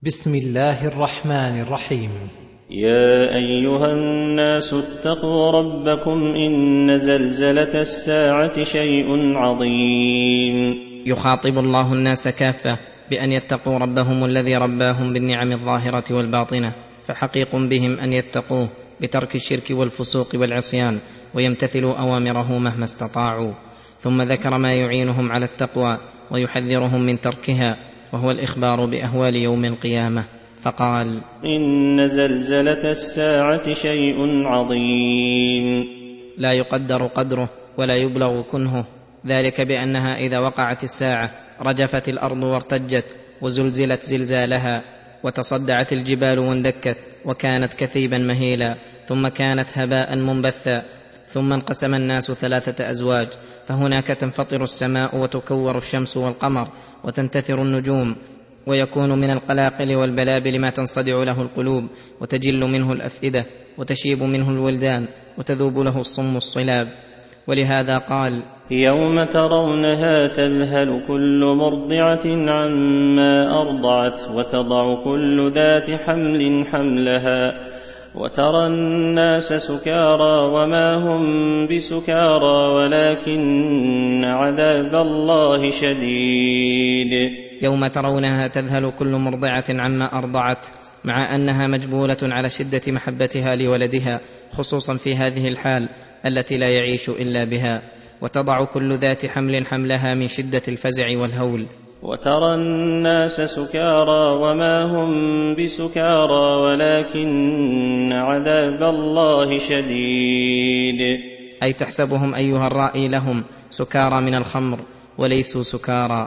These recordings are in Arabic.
بسم الله الرحمن الرحيم. يا أيها الناس اتقوا ربكم إن زلزلة الساعة شيء عظيم. يخاطب الله الناس كافة بأن يتقوا ربهم الذي رباهم بالنعم الظاهرة والباطنة، فحقيق بهم أن يتقوه بترك الشرك والفسوق والعصيان ويمتثلوا أوامره مهما استطاعوا. ثم ذكر ما يعينهم على التقوى ويحذرهم من تركها، وهو الإخبار بأهوال يوم القيامة، فقال: إن زلزلة الساعة شيء عظيم. لا يقدر قدره ولا يبلغ كنهه، ذلك بأنها إذا وقعت الساعة رجفت الأرض وارتجت وزلزلت زلزالها، وتصدعت الجبال واندكت وكانت كثيبا مهيلا، ثم كانت هباء منبثا، ثم انقسم الناس 3 أزواج، فهناك تنفطر السماء وتكور الشمس والقمر وتنتثر النجوم، ويكون من القلاقل والبلابل ما تنصدع له القلوب وتجل منه الأفئدة وتشيب منه الولدان وتذوب له الصم الصلاب. ولهذا قال: يوم ترونها تذهل كل مرضعة عما أرضعت وتضع كل ذات حمل حملها وترى الناس سكارى وما هم بسكارى ولكن عذاب الله شديد. يوم ترونها تذهل كل مرضعة عما أرضعت، مع أنها مجبولة على شدة محبتها لولدها، خصوصا في هذه الحال التي لا يعيش إلا بها، وتضع كل ذات حمل حملها من شدة الفزع والهول. وترى الناس سكارى وما هم بسكارى ولكن عذاب الله شديد. أي تحسبهم أيها الرائي لهم سكارى من الخمر وليسوا سكارى،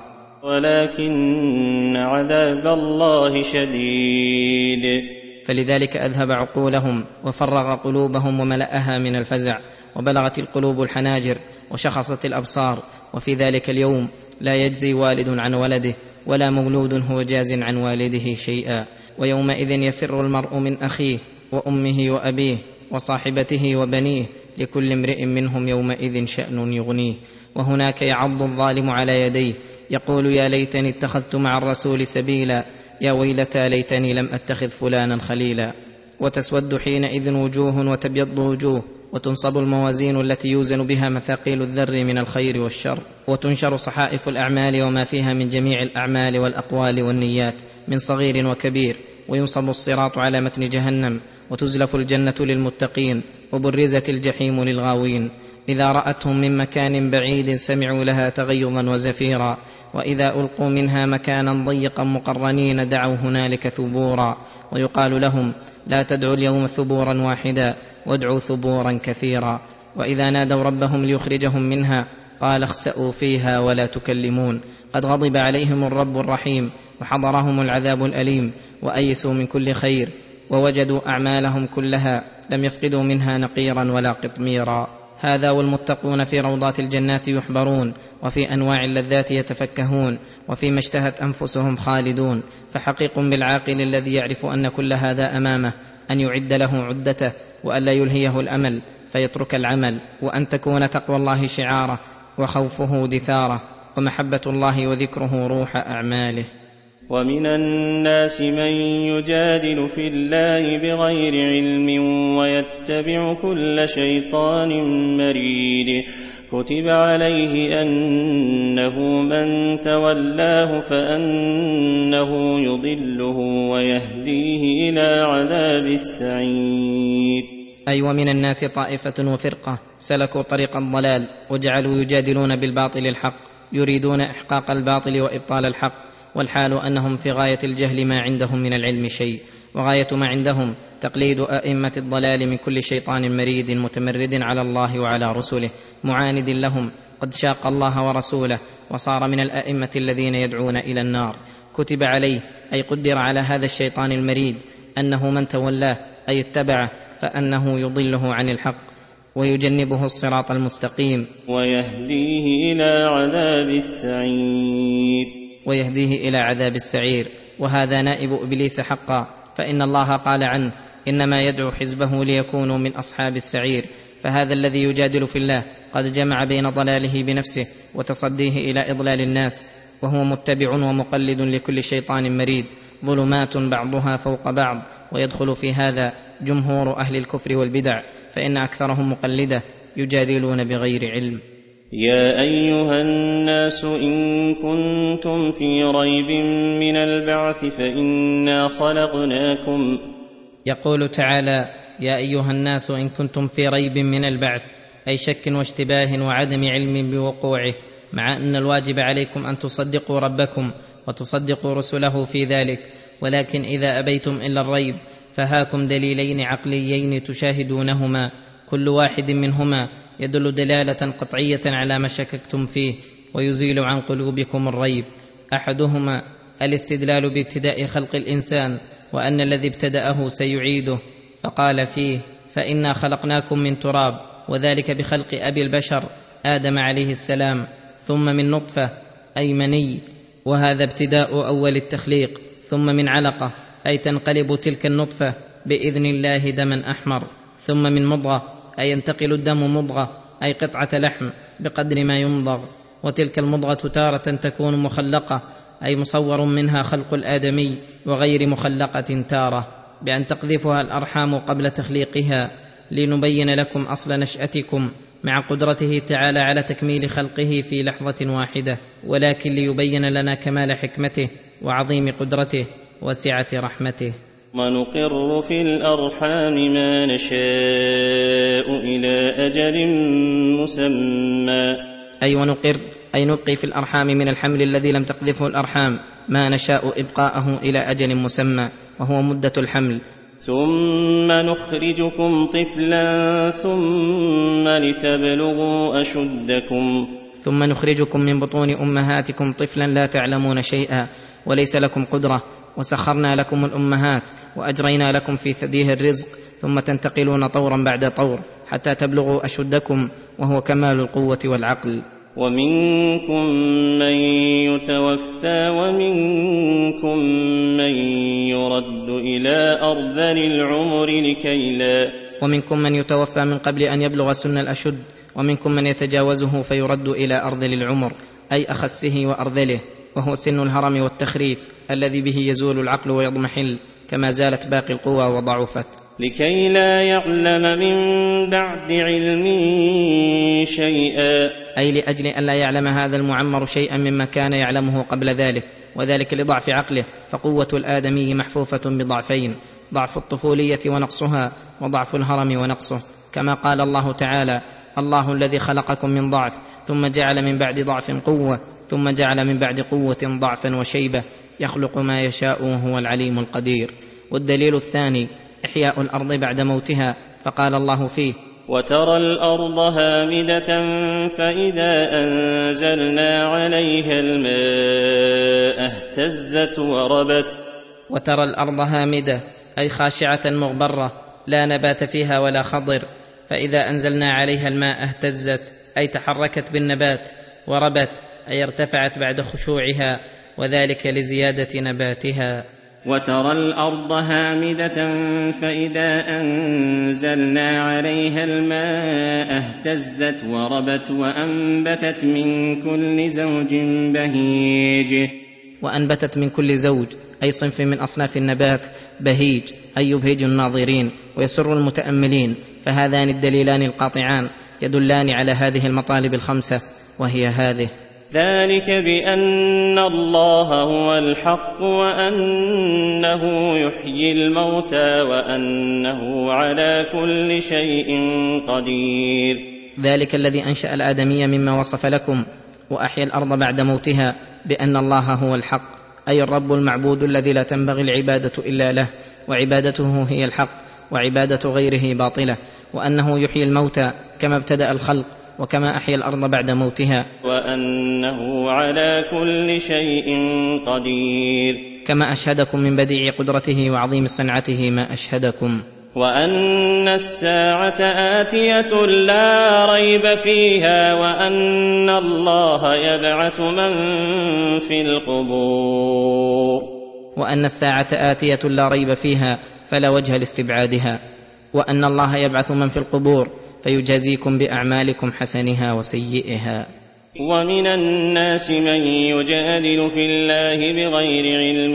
ولكن عذاب الله شديد. فلذلك أذهب عقولهم وفرغ قلوبهم وملأها من الفزع، وبلغت القلوب الحناجر وشخصت الأبصار. وفي ذلك اليوم لا يجزي والد عن ولده ولا مولود هو جاز عن والده شيئا، ويومئذ يفر المرء من أخيه وأمه وأبيه وصاحبته وبنيه، لكل امرئ منهم يومئذ شأن يغنيه. وهناك يعض الظالم على يديه يقول: يا ليتني اتخذت مع الرسول سبيلا، يا ويلتى ليتني لم أتخذ فلانا خليلا. وتسود حينئذ وجوه وتبيض وجوه، وتنصب الموازين التي يوزن بها مثاقيل الذر من الخير والشر، وتنشر صحائف الأعمال وما فيها من جميع الأعمال والأقوال والنيات من صغير وكبير، وينصب الصراط على متن جهنم، وتزلف الجنة للمتقين، وبرزت الجحيم للغاوين. إذا رأتهم من مكان بعيد سمعوا لها تغيظا وزفيرا، وإذا ألقوا منها مكانا ضيقا مقرنين دعوا هنالك ثبورا. ويقال لهم: لا تدعوا اليوم ثبورا واحدا وادعوا ثبورا كثيرا. وإذا نادوا ربهم ليخرجهم منها قال: اخسأوا فيها ولا تكلمون، قد غضب عليهم الرب الرحيم وحضرهم العذاب الأليم، وأيسوا من كل خير ووجدوا أعمالهم كلها لم يفقدوا منها نقيرا ولا قطميرا. هذا والمتقون في روضات الجنات يحبرون، وفي أنواع اللذات يتفكهون، وفيما اشتهت أنفسهم خالدون. فحقيق بالعاقل الذي يعرف أن كل هذا أمامه أن يعد له عدته، وأن لا يلهيه الأمل فيترك العمل، وأن تكون تقوى الله شعاره وخوفه دثاره، ومحبة الله وذكره روح أعماله. ومن الناس من يجادل في الله بغير علم ويتبع كل شيطان مريد، كتب عليه أنه من تولاه فأنه يضله ويهديه إلى عذاب السعير. أي ومن الناس طائفة وفرقة سلكوا طريق الضلال وجعلوا يجادلون بالباطل الحق، يريدون إحقاق الباطل وإبطال الحق، والحال أنهم في غاية الجهل ما عندهم من العلم شيء، وغاية ما عندهم تقليد أئمة الضلال من كل شيطان مريد متمرد على الله وعلى رسله معاند لهم، قد شاق الله ورسوله وصار من الأئمة الذين يدعون إلى النار. كتب عليه أي قدر على هذا الشيطان المريد أنه من تولاه أي اتبعه فأنه يضله عن الحق ويجنبه الصراط المستقيم، ويهديه إلى عذاب السعير. وهذا نائب إبليس حقا، فإن الله قال عنه: إنما يدعو حزبه ليكونوا من أصحاب السعير. فهذا الذي يجادل في الله قد جمع بين ضلاله بنفسه وتصديه إلى إضلال الناس، وهو متبع ومقلد لكل شيطان مريد، ظلمات بعضها فوق بعض، ويدخل في هذا جمهور أهل الكفر والبدع، فإن أكثرهم مقلدة يجادلون بغير علم. يا أيها الناس إن كنتم في ريب من البعث فإنا خلقناكم. يقول تعالى: يا أيها الناس إن كنتم في ريب من البعث، أي شك واشتباه وعدم علم بوقوعه، مع أن الواجب عليكم أن تصدقوا ربكم وتصدقوا رسله في ذلك، ولكن إذا أبيتم إلا الريب فهاكم دليلين عقليين تشاهدونهما، كل واحد منهما يدل دلالة قطعية على ما شككتم فيه ويزيل عن قلوبكم الريب. أحدهما الاستدلال بابتداء خلق الإنسان، وأن الذي ابتدأه سيعيده، فقال فيه: فإنا خلقناكم من تراب، وذلك بخلق أبي البشر آدم عليه السلام، ثم من نطفة أي مني، وهذا ابتداء أول التخليق، ثم من علقة أي تنقلب تلك النطفة بإذن الله دما أحمر، ثم من مضغة أي ينتقل الدم مضغة أي قطعة لحم بقدر ما يمضغ، وتلك المضغة تارة تكون مخلقة أي مصور منها خلق الآدمي، وغير مخلقة تارة بأن تقذفها الأرحام قبل تخليقها، لنبين لكم أصل نشأتكم، مع قدرته تعالى على تكميل خلقه في لحظة واحدة، ولكن ليبين لنا كمال حكمته وعظيم قدرته وسعة رحمته. ونقر في الأرحام ما نشاء إلى أجل مسمى. أي ونقر أي نبقي في الأرحام من الحمل الذي لم تقذفه الأرحام ما نشاء إبقاءه إلى أجل مسمى، وهو مدة الحمل. ثم نخرجكم طفلا ثم لتبلغوا أشدكم. ثم نخرجكم من بطون أمهاتكم طفلا لا تعلمون شيئا وليس لكم قدرة، وسخرنا لكم الأمهات وأجرينا لكم في ثديه الرزق، ثم تنتقلون طورا بعد طور حتى تبلغوا أشدكم، وهو كمال القوة والعقل. ومنكم من يتوفى ومنكم من يرد إلى أرذل العمر ومنكم من يتوفى من قبل أن يبلغ سن الأشد، ومنكم من يتجاوزه فيرد إلى أرذل العمر أي أخسه وأرذله، وهو سن الهرم والتخريف الذي به يزول العقل ويضمحل، كما زالت باقي القوى وضعفت، لكي لا يعلم من بعد علم شيئا، أي لأجل أن لا يعلم هذا المعمر شيئا مما كان يعلمه قبل ذلك، وذلك لضعف عقله، فقوة الآدمي محفوفة بضعفين: ضعف الطفولية ونقصها، وضعف الهرم ونقصه، كما قال الله تعالى: الله الذي خلقكم من ضعف ثم جعل من بعد ضعف قوة ثم جعل من بعد قوة ضعفا وشيبة يخلق ما يشاء وهو العليم القدير. والدليل الثاني إحياء الأرض بعد موتها، فقال الله فيه: وترى الأرض هامدة فإذا أنزلنا عليها الماء اهتزت وربت. وترى الأرض هامدة أي خاشعة مغبرة لا نبات فيها ولا خضر، فإذا أنزلنا عليها الماء اهتزت أي تحركت بالنبات، وربت أي ارتفعت بعد خشوعها، وذلك لزيادة نباتها. وترى الأرض هامدة فإذا أنزلنا عليها الماء اهتزت وربت وأنبتت من كل زوج بهيج. وأنبتت من كل زوج أي صنف من أصناف النبات بهيج أي يبهج الناظرين ويسر المتأملين، فهذان الدليلان القاطعان يدلان على هذه المطالب الخمسة، وهي هذه: ذلك بأن الله هو الحق وأنه يحيي الموتى وأنه على كل شيء قدير. ذلك الذي أنشأ الآدمية مما وصف لكم، وأحيا الأرض بعد موتها، بأن الله هو الحق أي الرب المعبود الذي لا تنبغي العبادة إلا له، وعبادته هي الحق، وعبادة غيره باطلة، وأنه يحيي الموتى كما ابتدأ الخلق وكما أحيا الأرض بعد موتها، وأنه على كل شيء قدير، كما أشهدكم من بديع قدرته وعظيم صنعته ما أشهدكم. وأن الساعة آتية لا ريب فيها وأن الله يبعث من في القبور. وأن الساعة آتية لا ريب فيها فلا وجه لاستبعادها، وأن الله يبعث من في القبور فيجازيكم بأعمالكم حسنها وسيئها. ومن الناس من يجادل في الله بغير علم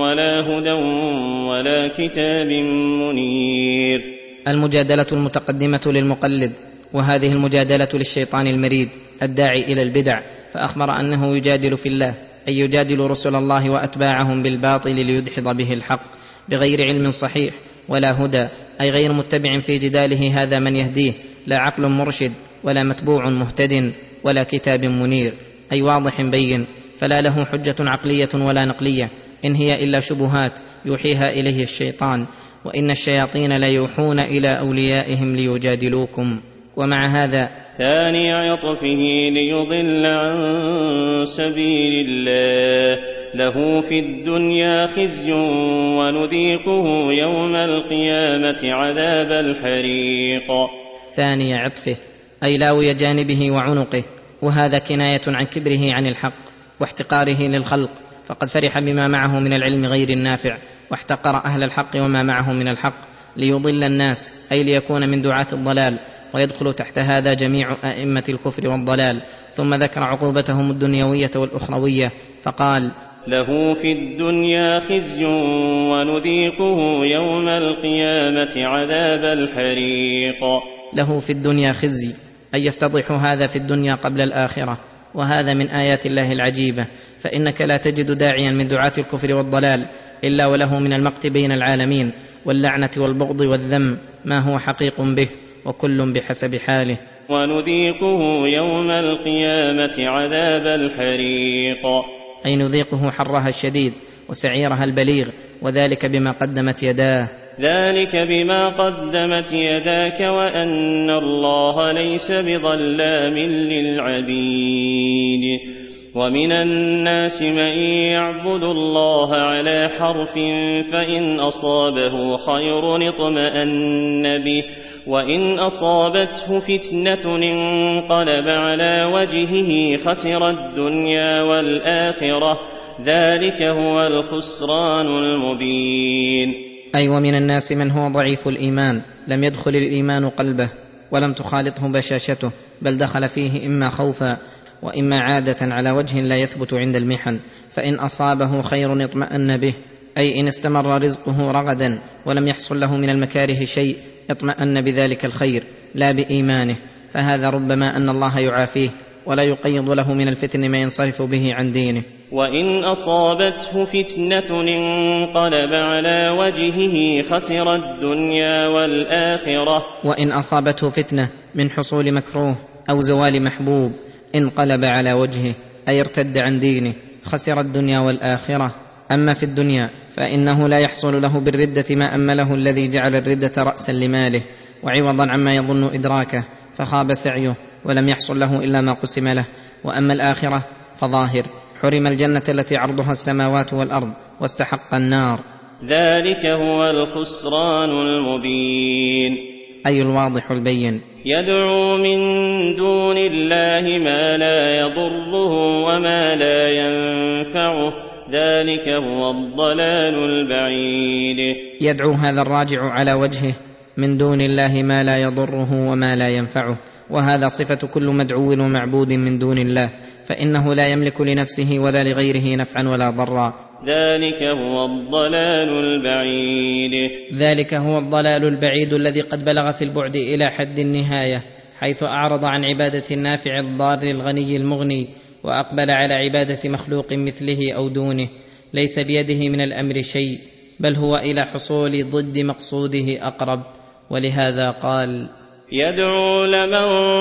ولا هدى ولا كتاب منير. المجادلة المتقدمة للمقلد، وهذه المجادلة للشيطان المريد الداعي إلى البدع، فأخبر أنه يجادل في الله، أي يجادل رسل الله وأتباعهم بالباطل ليدحض به الحق بغير علم صحيح ولا هدى، أي غير متبع في جداله هذا من يهديه، لا عقل مرشد ولا متبوع مهتد ولا كتاب منير، أي واضح بين، فلا له حجة عقلية ولا نقلية، إن هي إلا شبهات يوحيها إليه الشيطان، وإن الشياطين ليوحون إلى أوليائهم ليجادلوكم. ومع هذا ثاني عطفه ليضل عن سبيل الله، له في الدنيا خزي ونذيقه يوم القيامة عذاب الحريق. ثاني عطفه أي لاوي جانبه وعنقه، وهذا كناية عن كبره عن الحق واحتقاره للخلق، فقد فرح بما معه من العلم غير النافع، واحتقر أهل الحق وما معه من الحق، ليضل الناس أي ليكون من دعاة الضلال، ويدخل تحت هذا جميع أئمة الكفر والضلال. ثم ذكر عقوبتهم الدنيوية والأخروية فقال: له في الدنيا خزي ونذيقه يوم القيامة عذاب الحريق. له في الدنيا خزي أي يفتضح هذا في الدنيا قبل الآخرة، وهذا من آيات الله العجيبة، فإنك لا تجد داعيا من دعاة الكفر والضلال إلا وله من المقت بين العالمين واللعنة والبغض والذم ما هو حقيق به، وكل بحسب حاله. ونذيقه يوم القيامة عذاب الحريق، أي نذيقه حرها الشديد وسعيرها البليغ، وذلك بما قدمت يداه. ذلك بما قدمت يداك وأن الله ليس بظلام للعبيد. ومن الناس من يعبد الله على حرف، فإن أصابه خير اطمأن به، وإن أصابته فتنة انقلب على وجهه خسر الدنيا والآخرة، ذلك هو الخسران المبين. أي ومن الناس من هو ضعيف الإيمان، لم يدخل الإيمان قلبه ولم تخالطه بشاشته، بل دخل فيه إما خوفا وإما عادة على وجه لا يثبت عند المحن، فإن أصابه خير اطمأن به، أي إن استمر رزقه رغدا ولم يحصل له من المكاره شيء اطمأن بذلك الخير لا بإيمانه، فهذا ربما أن الله يعافيه ولا يقيض له من الفتن ما ينصرف به عن دينه. وإن أصابته فتنة انقلب على وجهه خسر الدنيا والآخرة. وإن أصابته فتنة من حصول مكروه أو زوال محبوب انقلب على وجهه، أي ارتد عن دينه، خسر الدنيا والآخرة. أما في الدنيا فإنه لا يحصل له بالردة ما أمله الذي جعل الردة رأسا لماله وعوضا عما يظن إدراكه، فخاب سعيه ولم يحصل له إلا ما قسم له. وأما الآخرة فظاهر، حرم الجنة التي عرضها السماوات والأرض واستحق النار، ذلك هو الخسران المبين، أي الواضح البين. يدعو من دون الله ما لا يضره وما لا ينفعه، ذلك هو الضلال البعيد. يدعو هذا الراجع على وجهه من دون الله ما لا يضره وما لا ينفعه، وهذا صفة كل مدعو ومعبود من دون الله، فإنه لا يملك لنفسه ولا لغيره نفعا ولا ضرا، ذلك هو الضلال البعيد. ذلك هو الضلال البعيد الذي قد بلغ في البعد إلى حد النهاية، حيث أعرض عن عبادة النافع الضار الغني المغني، وأقبل على عبادة مخلوق مثله أو دونه، ليس بيده من الأمر شيء، بل هو إلى حصول ضد مقصوده أقرب. ولهذا قال: يدعو لمن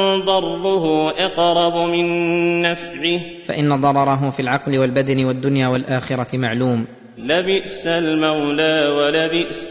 ضره أقرب من نفعه، فإن ضرره في العقل والبدن والدنيا والآخرة معلوم. لبئس المولى ولبئس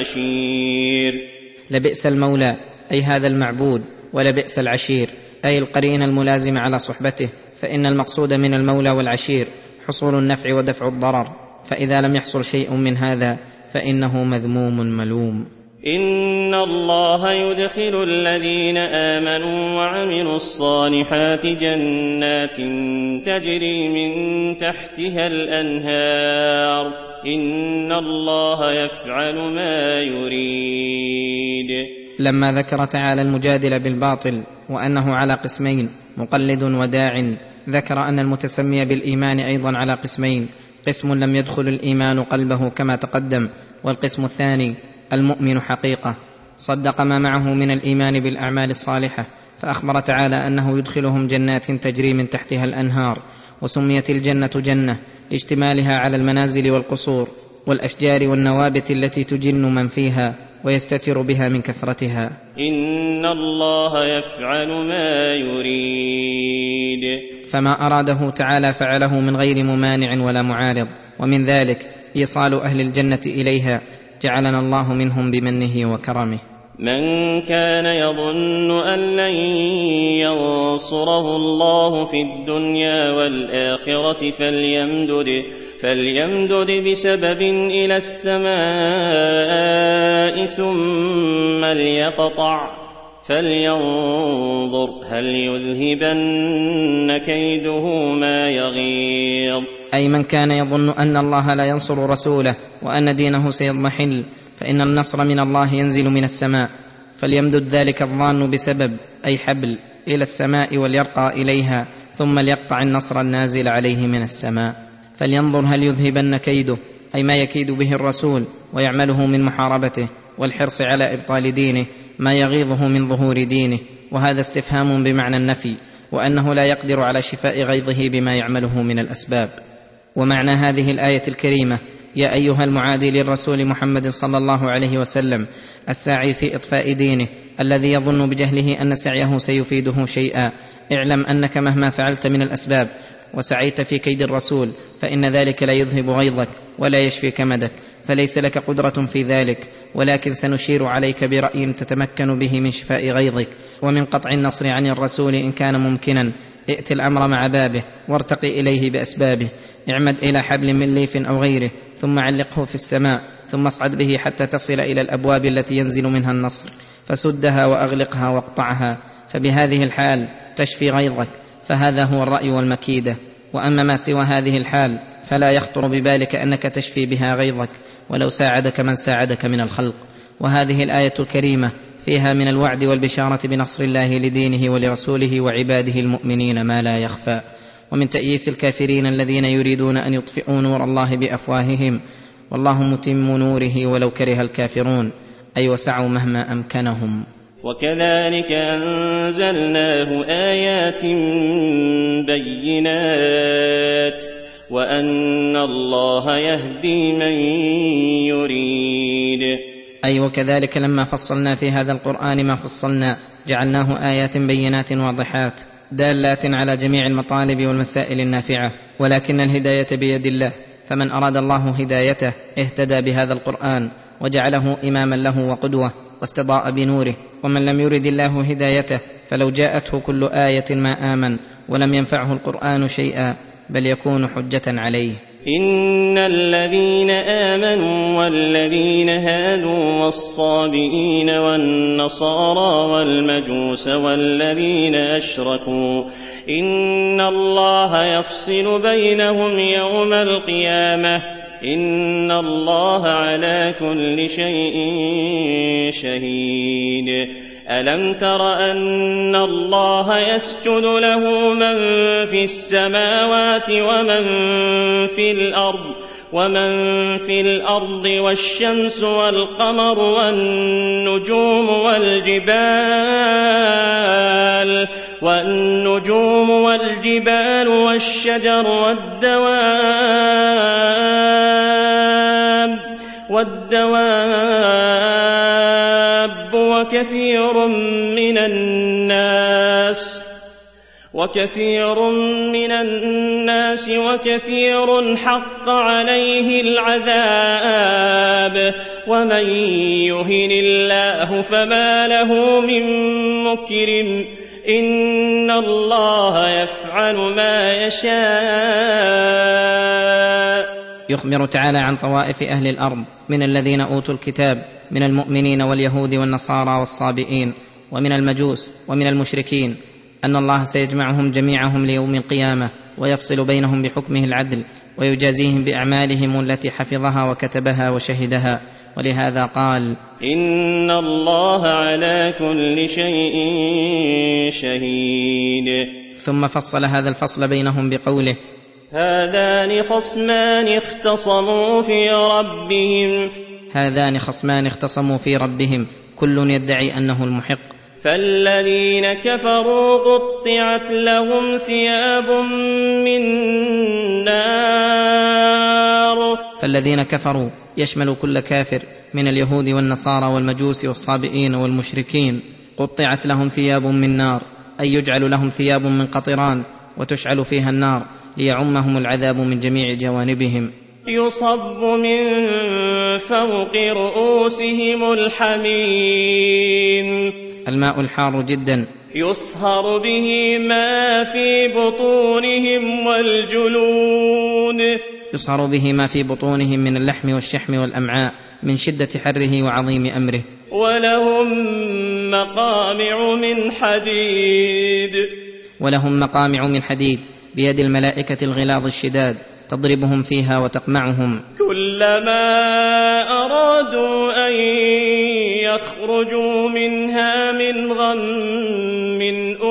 العشير. لبئس المولى أي هذا المعبود، ولبئس العشير أي القرين الملازم على صحبته، فإن المقصود من المولى والعشير حصول النفع ودفع الضرر، فإذا لم يحصل شيء من هذا فإنه مذموم ملوم. إن الله يدخل الذين آمنوا وعملوا الصالحات جنات تجري من تحتها الأنهار، إن الله يفعل ما يريد. لما ذكر تعالى المجادل بالباطل وأنه على قسمين، مقلد وداع، ذكر أن المتسمي بالإيمان أيضا على قسمين، قسم لم يدخل الإيمان قلبه كما تقدم، والقسم الثاني المؤمن حقيقة صدق ما معه من الإيمان بالأعمال الصالحة، فأخبر تعالى أنه يدخلهم جنات تجري من تحتها الأنهار. وسميت الجنة جنة لاجتمالها على المنازل والقصور والأشجار والنوابت التي تجن من فيها ويستتر بها من كثرتها. إن الله يفعل ما يريد. فما أراده تعالى فعله من غير ممانع ولا معارض، ومن ذلك إيصال أهل الجنة إليها، جعلنا الله منهم بمنه وكرمه. من كان يظن أن لن ينصره الله في الدنيا والآخرة فليمدد بسبب إلى السماء ثم ليقطع، فلينظر هل يذهبن كيده ما يغيظ. أي من كان يظن أن الله لا ينصر رسوله وأن دينه سيضمحل، فإن النصر من الله ينزل من السماء، فليمدد ذلك الظان بسبب أي حبل إلى السماء وليرقى إليها، ثم ليقطع النصر النازل عليه من السماء. فلينظر هل يذهبن كيده، أي ما يكيد به الرسول ويعمله من محاربته والحرص على إبطال دينه، ما يغيظه من ظهور دينه. وهذا استفهام بمعنى النفي، وأنه لا يقدر على شفاء غيظه بما يعمله من الأسباب. ومعنى هذه الآية الكريمة: يا أيها المعادي للرسول محمد صلى الله عليه وسلم، الساعي في إطفاء دينه، الذي يظن بجهله أن سعيه سيفيده شيئا، اعلم أنك مهما فعلت من الأسباب وسعيت في كيد الرسول فإن ذلك لا يذهب غيظك ولا يشفي كمدك، فليس لك قدرة في ذلك، ولكن سنشير عليك برأي تتمكن به من شفاء غيظك ومن قطع النصر عن الرسول إن كان ممكنا. ائت الأمر مع بابه وارتقي إليه بأسبابه، اعمد إلى حبل من ليف أو غيره، ثم علقه في السماء، ثم اصعد به حتى تصل إلى الأبواب التي ينزل منها النصر، فسدها وأغلقها واقطعها، فبهذه الحال تشفي غيظك، فهذا هو الرأي والمكيدة. وأما ما سوى هذه الحال فلا يخطر ببالك أنك تشفي بها غيظك ولو ساعدك من ساعدك من الخلق. وهذه الآية الكريمة فيها من الوعد والبشارة بنصر الله لدينه ولرسوله وعباده المؤمنين ما لا يخفى، ومن تأييس الكافرين الذين يريدون أن يطفئوا نور الله بأفواههم، والله متم نوره ولو كره الكافرون، أي وسعوا مهما أمكنهم. وكذلك أنزلناه آيات بينات وأن الله يهدي من يريد. أي وكذلك لما فصلنا في هذا القرآن ما فصلنا جعلناه آيات بينات واضحات دالات على جميع المطالب والمسائل النافعة، ولكن الهداية بيد الله، فمن أراد الله هدايته اهتدى بهذا القرآن وجعله إماما له وقدوة واستضاء بنوره، ومن لم يرد الله هدايته فلو جاءته كل آية ما آمن ولم ينفعه القرآن شيئا، بل يكون حجة عليه. إن الذين آمنوا والذين هادوا والصابئين والنصارى والمجوس والذين أشركوا إن الله يفصل بينهم يوم القيامة إن الله على كل شيء شهيد. ألم تر أن الله يسجد له من في السماوات ومن في الأرض والشمس والقمر والنجوم والجبال والشجر والدواب وكثير من الناس وكثير حق عليه العذاب ومن يهن الله فما له من مكرم إن الله يفعل ما يشاء. يخبر تعالى عن طوائف أهل الأرض من الذين أوتوا الكتاب من المؤمنين واليهود والنصارى والصابئين ومن المجوس ومن المشركين أن الله سيجمعهم جميعهم ليوم القيامة ويفصل بينهم بحكمه العدل ويجازيهم بأعمالهم التي حفظها وكتبها وشهدها، ولهذا قال: إن الله على كل شيء شهيد. ثم فصل هذا الفصل بينهم بقوله: هذان خصمان اختصموا في ربهم كل يدعي أنه المحق. فالذين كفروا قطعت لهم ثياب من نار. فالذين كفروا يشمل كل كافر من اليهود والنصارى والمجوس والصابئين والمشركين. قطعت لهم ثياب من نار، أي يجعل لهم ثياب من قطران وتشعل فيها النار ليعمهم العذاب من جميع جوانبهم. يصب من فوق رؤوسهم الحميم، الماء الحار جدا، يصهر به ما في بطونهم والجلود، يصهر به ما في بطونهم من اللحم والشحم والأمعاء من شدة حره وعظيم أمره. ولهم مقامع من حديد بيد الملائكة الغلاظ الشداد تضربهم فيها وتقمعهم. كلما أرادوا أن يخرجوا منها من غم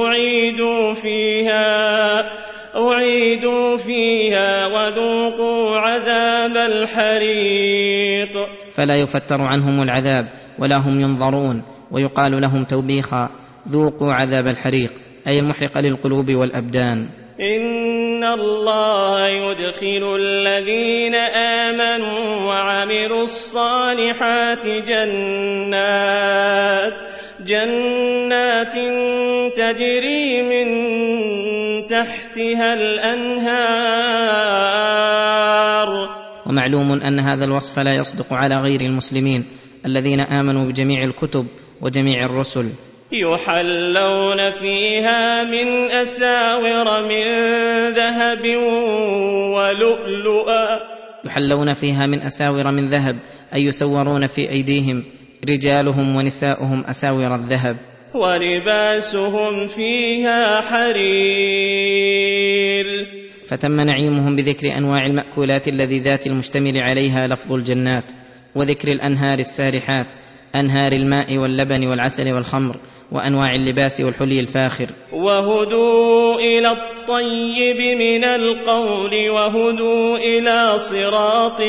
أعيدوا فيها وذوقوا عذاب الحريق. فلا يفتر عنهم العذاب ولا هم ينظرون، ويقال لهم توبيخا: ذوقوا عذاب الحريق، أي المحرق للقلوب والأبدان. إن الله يدخل الذين آمنوا وعملوا الصالحات جنات تجري من تحتها الأنهار. ومعلوم أن هذا الوصف لا يصدق على غير المسلمين الذين آمنوا بجميع الكتب وجميع الرسل. يحلون فيها من أساور من ذهب ولؤلؤا. يحلون فيها من أساور من ذهب، أي يسورون في أيديهم رجالهم ونساؤهم أساور الذهب. ولباسهم فيها حرير. فتم نعيمهم بذكر أنواع المأكولات اللذيذات المشتمل عليها لفظ الجنات، وذكر الأنهار السارحات، أنهار الماء واللبن والعسل والخمر، وأنواع اللباس والحلي الفاخر. وهدوا إلى الطيب من القول وهدوا إلى صراط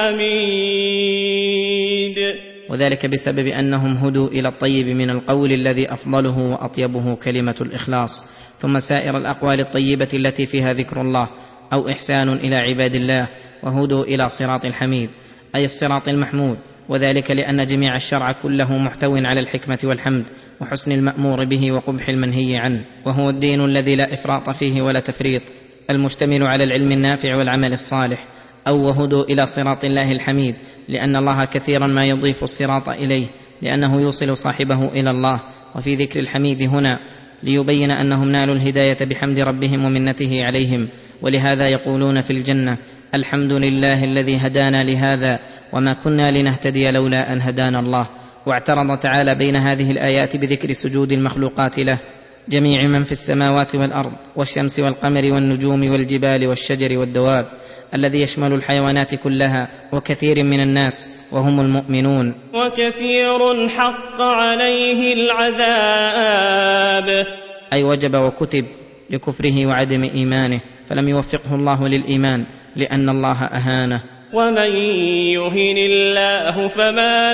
الحميد. وذلك بسبب أنهم هدوا إلى الطيب من القول الذي أفضله وأطيبه كلمة الإخلاص، ثم سائر الأقوال الطيبة التي فيها ذكر الله أو إحسان إلى عباد الله. وهدوا إلى صراط الحميد، أي الصراط المحمود، وذلك لأن جميع الشرع كله محتو على الحكمة والحمد وحسن المأمور به وقبح المنهي عنه، وهو الدين الذي لا إفراط فيه ولا تفريط، المشتمل على العلم النافع والعمل الصالح. أو وهدوا إلى صراط الله الحميد، لأن الله كثيرا ما يضيف الصراط إليه لأنه يوصل صاحبه إلى الله. وفي ذكر الحميد هنا ليبين أنهم نالوا الهداية بحمد ربهم ومنته عليهم، ولهذا يقولون في الجنة: الحمد لله الذي هدانا لهذا وما كنا لنهتدي لولا أن هدانا الله. واعترض تعالى بين هذه الآيات بذكر سجود المخلوقات له، جميع من في السماوات والأرض والشمس والقمر والنجوم والجبال والشجر والدواب، الذي يشمل الحيوانات كلها وكثير من الناس وهم المؤمنون. وكثير حق عليه العذاب، أي وجب وكتب لكفره وعدم إيمانه، فلم يوفقه الله للإيمان لأن الله أهانه. ومن يهن الله فما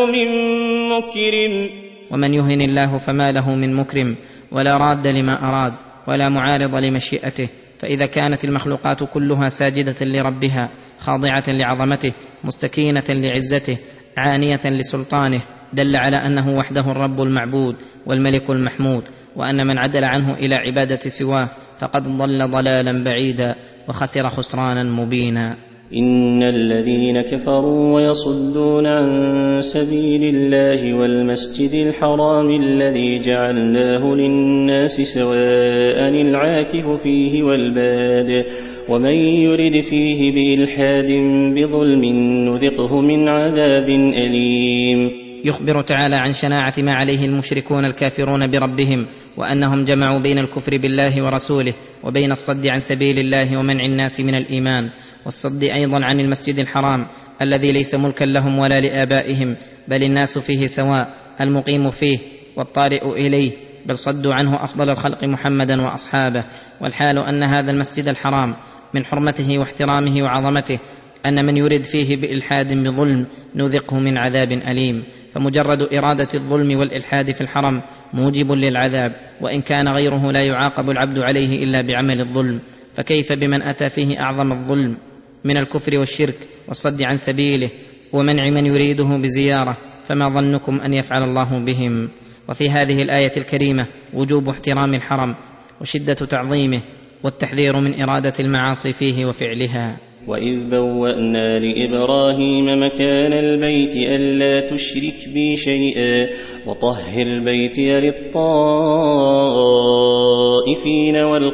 له من مكرم ولا راد لما أراد ولا معارض لمشيئته. فإذا كانت المخلوقات كلها ساجدة لربها خاضعة لعظمته مستكينة لعزته عانية لسلطانه، دل على أنه وحده الرب المعبود والملك المحمود، وأن من عدل عنه إلى عبادة سواه فقد ضل ضلالا بعيدا وخسر خسرانا مبينا. إن الذين كفروا ويصدون عن سبيل الله والمسجد الحرام الذي جعلناه للناس سواء العاكف فيه والباد ومن يرد فيه بإلحاد بظلم نذقه من عذاب أليم. يخبر تعالى عن شناعة ما عليه المشركون الكافرون بربهم، وأنهم جمعوا بين الكفر بالله ورسوله وبين الصد عن سبيل الله ومنع الناس من الإيمان، والصد أيضا عن المسجد الحرام الذي ليس ملكا لهم ولا لآبائهم، بل الناس فيه سواء، المقيم فيه والطارئ إليه، بل صدوا عنه أفضل الخلق محمدا وأصحابه. والحال أن هذا المسجد الحرام من حرمته واحترامه وعظمته أن من يرد فيه بإلحاد بظلم نذقه من عذاب أليم، فمجرد إرادة الظلم والإلحاد في الحرم موجب للعذاب، وإن كان غيره لا يعاقب العبد عليه إلا بعمل الظلم، فكيف بمن أتى فيه أعظم الظلم من الكفر والشرك والصد عن سبيله ومنع من يريده بزيارة؟ فما ظنكم أن يفعل الله بهم؟ وفي هذه الآية الكريمة وجوب احترام الحرم وشدة تعظيمه والتحذير من إرادة المعاصي فيه وفعلها. وإذ بوأنا لإبراهيم مكان البيت ألا تشرك بي شيئا وطهر بيتي للطائفين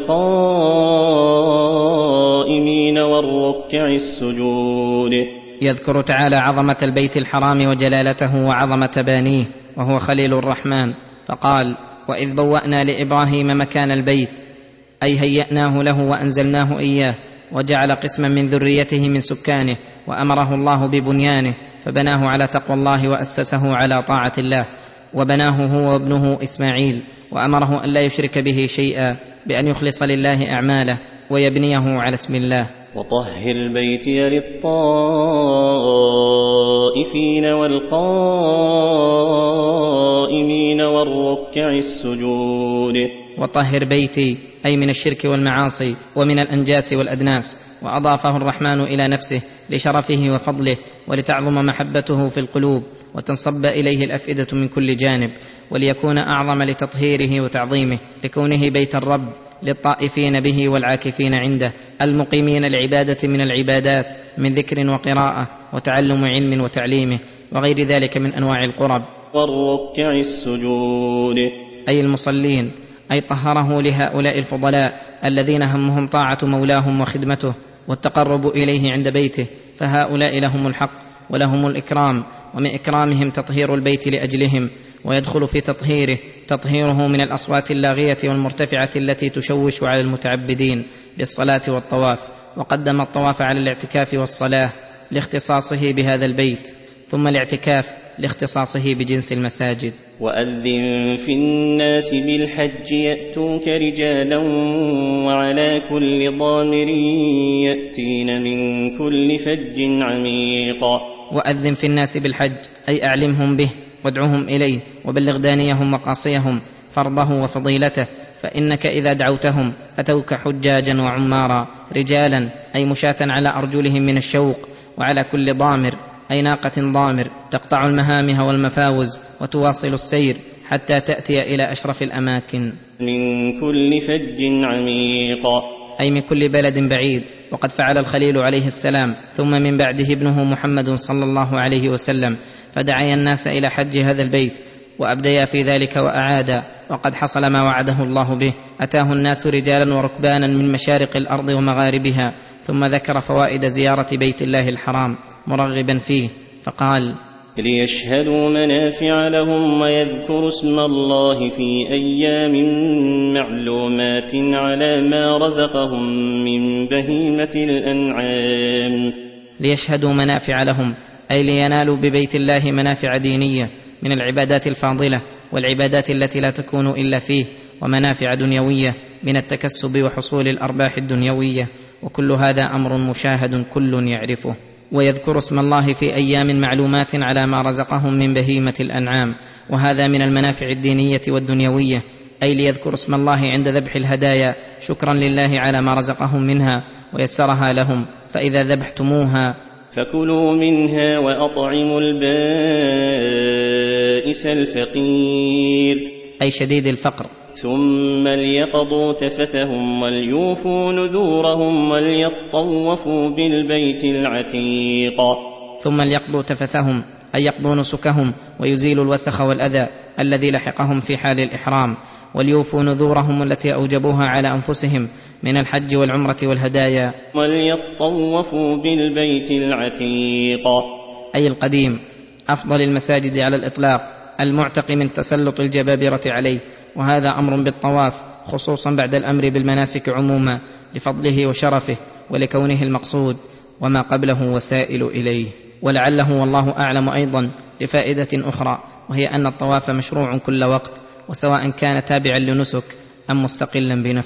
والقائمين والركع السجود. يذكر تعالى عظمة البيت الحرام وجلالته وعظمة بانيه، وهو خليل الرحمن، فقال: وإذ بوأنا لإبراهيم مكان البيت، أي هيأناه له وأنزلناه إياه، وجعل قسما من ذريته من سكانه، وأمره الله ببنيانه فبناه على تقوى الله وأسسه على طاعة الله، وبناه هو وابنه إسماعيل، وأمره أن لا يشرك به شيئا بأن يخلص لله أعماله ويبنيه على اسم الله. وطهر بيتي للطائفين والقائمين والركع السجود. وطهر بيتي أي من الشرك والمعاصي ومن الأنجاس والأدناس، وأضافه الرحمن إلى نفسه لشرفه وفضله ولتعظم محبته في القلوب وتنصب إليه الأفئدة من كل جانب، وليكون أعظم لتطهيره وتعظيمه، لكونه بيت الرب للطائفين به والعاكفين عنده، المقيمين العبادة من العبادات من ذكر وقراءة وتعلم علم وتعليمه وغير ذلك من أنواع القرب. والركع السجود أي المصلين، أي طهره لهؤلاء الفضلاء الذين همهم طاعة مولاهم وخدمته والتقرب إليه عند بيته، فهؤلاء لهم الحق ولهم الإكرام، ومن إكرامهم تطهير البيت لأجلهم، ويدخل في تطهيره من الأصوات اللاغية والمرتفعة التي تشوش على المتعبدين بالصلاة والطواف، وقدم الطواف على الاعتكاف والصلاة لاختصاصه بهذا البيت، ثم الاعتكاف لاختصاصه بجنس المساجد. وأذن في الناس بالحج يأتوك رجالا وعلى كل ضامر يأتين من كل فج عميق. وأذن في الناس بالحج أي أعلمهم به وادعهم إليه وبلغ دانيهم وقاصيهم فرضه وفضيلته، فإنك إذا دعوتهم أتوك حجاجا وعمارا، رجالا أي مشاة على أرجلهم من الشوق، وعلى كل ضامر أي ناقة ضامر تقطع المهامها والمفاوز وتواصل السير حتى تأتي إلى أشرف الأماكن. من كل فج عميق أي من كل بلد بعيد، وقد فعل الخليل عليه السلام ثم من بعده ابنه محمد صلى الله عليه وسلم، فدعا الناس إلى حج هذا البيت وأبديا في ذلك وأعادا، وقد حصل ما وعده الله به. أتاه الناس رجالا وركبانا من مشارق الأرض ومغاربها، ثم ذكر فوائد زيارة بيت الله الحرام مرغبا فيه فقال: ليشهدوا منافع لهم ويذكروا اسم الله في أيام معلومات على ما رزقهم من بهيمة الأنعام. ليشهدوا منافع لهم أي لينالوا ببيت الله منافع دينية من العبادات الفاضلة والعبادات التي لا تكون إلا فيه، ومنافع دنيوية من التكسب وحصول الأرباح الدنيوية، وكل هذا أمر مشاهد كل يعرفه. ويذكر اسم الله في أيام معلومات على ما رزقهم من بهيمة الأنعام، وهذا من المنافع الدينية والدنيوية، أي ليذكر اسم الله عند ذبح الهدايا شكرا لله على ما رزقهم منها ويسرها لهم، فإذا ذبحتموها فكلوا منها وأطعموا البائس الفقير أي شديد الفقر، ثم ليقضوا تفثهم وليوفوا نذورهم وليطوفوا بالبيت العتيق. ثم ليقضوا تفثهم أي يقضوا نسكهم ويزيلوا الوسخ والأذى الذي لحقهم في حال الإحرام، وليوفوا نذورهم التي أوجبوها على أنفسهم من الحج والعمرة والهدايا، وليطوفوا بالبيت العتيق أي القديم أفضل المساجد على الإطلاق المعتق من تسلط الجبابرة عليه، وهذا أمر بالطواف خصوصا بعد الأمر بالمناسك عموما لفضله وشرفه ولكونه المقصود وما قبله وسائل إليه. ولعله والله أعلم أيضا لفائدة أخرى، وهي أن الطواف مشروع كل وقت، وسواء كان تابعا لنسك أم مستقلا بنفسه.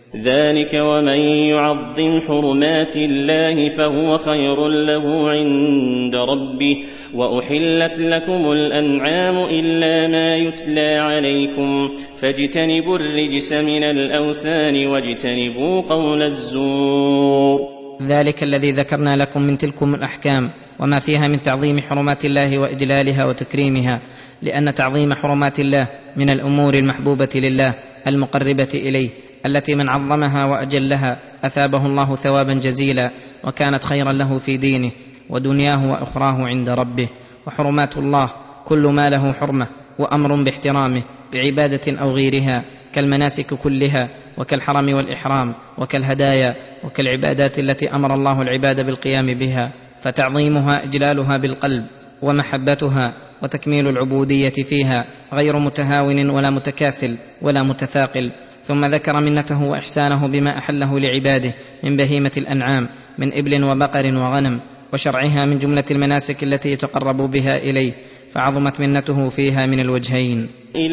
ذلك ومن يعظم حرمات الله فهو خير له عند ربه وأحلت لكم الأنعام إلا ما يتلى عليكم فاجتنبوا الرجس من الأوثان واجتنبوا قول الزور. ذلك الذي ذكرنا لكم من تلكم الأحكام وما فيها من تعظيم حرمات الله وإجلالها وتكريمها، لأن تعظيم حرمات الله من الأمور المحبوبة لله المقربة إليه، التي من عظمها وأجلها أثابه الله ثوابا جزيلا وكانت خيرا له في دينه ودنياه وأخراه عند ربه. وحرمات الله كل ما له حرمة وأمر باحترامه بعبادة أو غيرها، كالمناسك كلها وكالحرم والإحرام وكالهدايا وكالعبادات التي أمر الله العباد بالقيام بها، فتعظيمها إجلالها بالقلب ومحبتها وتكميل العبودية فيها غير متهاون ولا متكاسل ولا متثاقل. ثم ذكر منته وإحسانه بما أحله لعباده من بهيمة الأنعام من إبل وبقر وغنم، وشرعها من جملة المناسك التي يتقرب بها إليه، فعظمت منته فيها من الوجهين.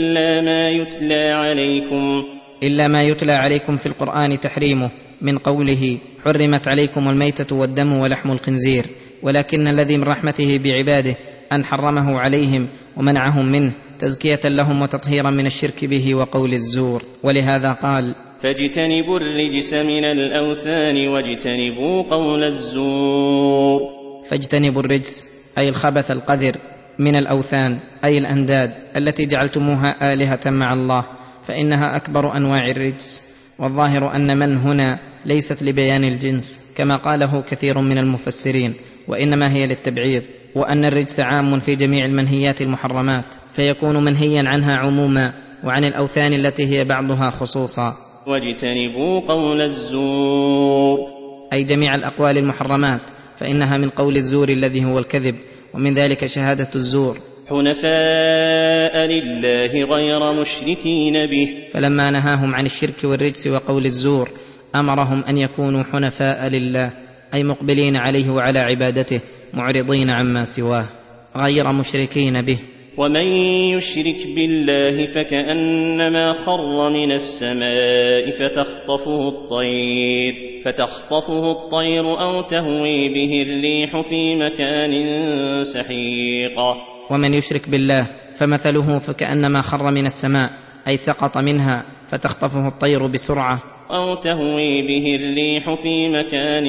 إلا ما يتلى عليكم في القرآن تحريمه، من قوله حرمت عليكم الميتة والدم ولحم الخنزير، ولكن الذي من رحمته بعباده أن حرمه عليهم ومنعهم منه تزكية لهم وتطهيرا من الشرك به وقول الزور. ولهذا قال فاجتنبوا الرجس من الأوثان واجتنبوا قول الزور. فاجتنبوا الرجس أي الخبث القذر من الأوثان أي الأنداد التي جعلتموها آلهة مع الله، فإنها أكبر أنواع الرجس. والظاهر أن من هنا ليست لبيان الجنس كما قاله كثير من المفسرين، وإنما هي للتبعيض، وأن الرجس عام في جميع المنهيات المحرمات، فيكون منهيا عنها عموما وعن الأوثان التي هي بعضها خصوصا. واجتنبوا قول الزور أي جميع الأقوال المحرمات، فإنها من قول الزور الذي هو الكذب، ومن ذلك شهادة الزور. حنفاء لله غير مشركين به، فلما نهاهم عن الشرك والرجس وقول الزور أمرهم أن يكونوا حنفاء لله، أي مقبلين عليه وعلى عبادته معرضين عما سواه غير مشركين به. ومن يشرك بالله فكأنما خر من السماء فتخطفه الطير أو تهوي به الريح في مكان سحيق. ومن يشرك بالله فمثله فكأنما خر من السماء، أي سقط منها فتخطفه الطير بسرعة، أو تهوي به الريح في مكان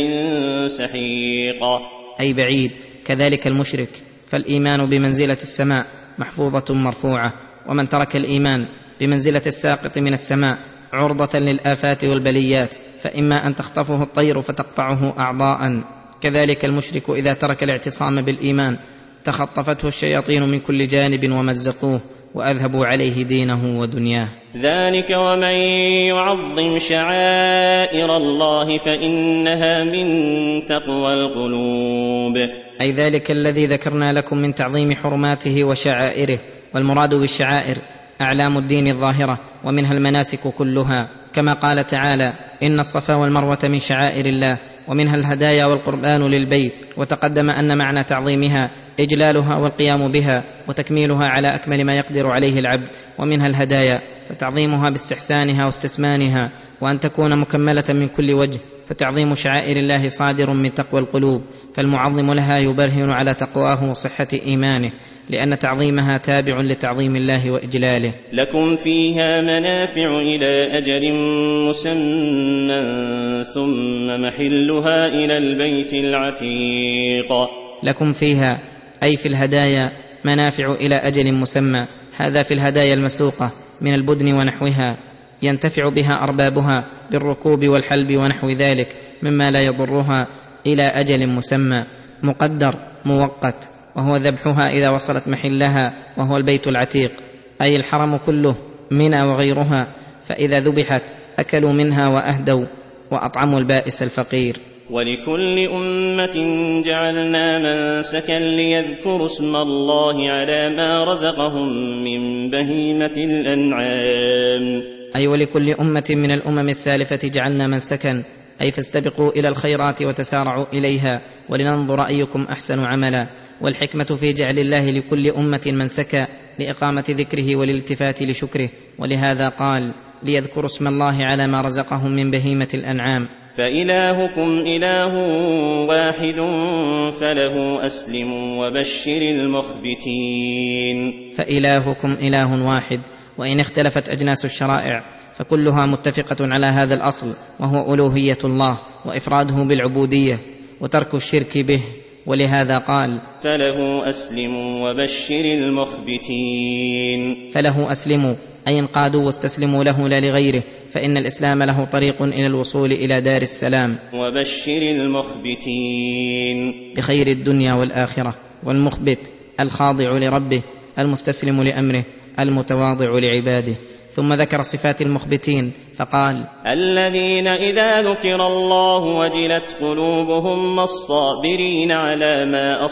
سحيق، أي بعيد. كذلك المشرك، فالإيمان بمنزلة السماء محفوظة مرفوعة، ومن ترك الإيمان بمنزلة الساقط من السماء عرضة للآفات والبليات، فإما أن تخطفه الطير فتقطعه أعضاء. كذلك المشرك إذا ترك الاعتصام بالإيمان تخطفته الشياطين من كل جانب ومزقوه وأذهبوا عليه دينه ودنياه. ذلك ومن يعظم شعائر الله فإنها من تقوى القلوب. أي ذلك الذي ذكرنا لكم من تعظيم حرماته وشعائره، والمراد بالشعائر أعلام الدين الظاهرة، ومنها المناسك كلها، كما قال تعالى إن الصفا والمروة من شعائر الله، ومنها الهدايا والقربان للبيت. وتقدم أن معنى تعظيمها إجلالها والقيام بها وتكميلها على أكمل ما يقدر عليه العبد، ومنها الهدايا فتعظيمها باستحسانها واستسمانها وأن تكون مكملة من كل وجه، فتعظيم شعائر الله صادر من تقوى القلوب، فالمعظم لها يبرهن على تقواه وصحة إيمانه، لأن تعظيمها تابع لتعظيم الله وإجلاله. لكم فيها منافع إلى أجل مسمى ثم محلها إلى البيت العتيق. لكم فيها أي في الهدايا منافع إلى أجل مسمى، هذا في الهدايا المسوقة من البدن ونحوها، ينتفع بها أربابها بالركوب والحلب ونحو ذلك مما لا يضرها، إلى أجل مسمى مقدر موقت، وهو ذبحها إذا وصلت محلها وهو البيت العتيق، أي الحرم كله منى وغيرها، فإذا ذبحت أكلوا منها وأهدوا وأطعموا البائس الفقير. ولكل أمة جعلنا منسكا ليذكروا اسم الله على ما رزقهم من بهيمة الأنعام. أي ولكل أمة من الأمم السالفة جعلنا منسكا، أي فاستبقوا إلى الخيرات وتسارعوا إليها ولننظر أيكم أحسن عملا. والحكمة في جعل الله لكل أمة منسكا لإقامة ذكره والالتفات لشكره، ولهذا قال ليذكروا اسم الله على ما رزقهم من بهيمة الأنعام. فإلهكم إله واحد فله أسلموا وبشر المخبتين. فإلهكم إله واحد، وإن اختلفت أجناس الشرائع فكلها متفقة على هذا الأصل، وهو ألوهية الله وإفراده بالعبودية وترك الشرك به. ولهذا قال: فله أسلموا وبشر المخبتين. فله أسلموا أي انقادوا واستسلموا له لا لغيره، فإن الإسلام له طريق إلى الوصول إلى دار السلام. وبشر المخبتين بخير الدنيا والآخرة. والمخبت الخاضع لربه، المستسلم لأمره، المتواضع لعباده. ثم ذكر صفات المخبتين فقال: الذين إذا ذكر الله وجلت قلوبهم والصابرين على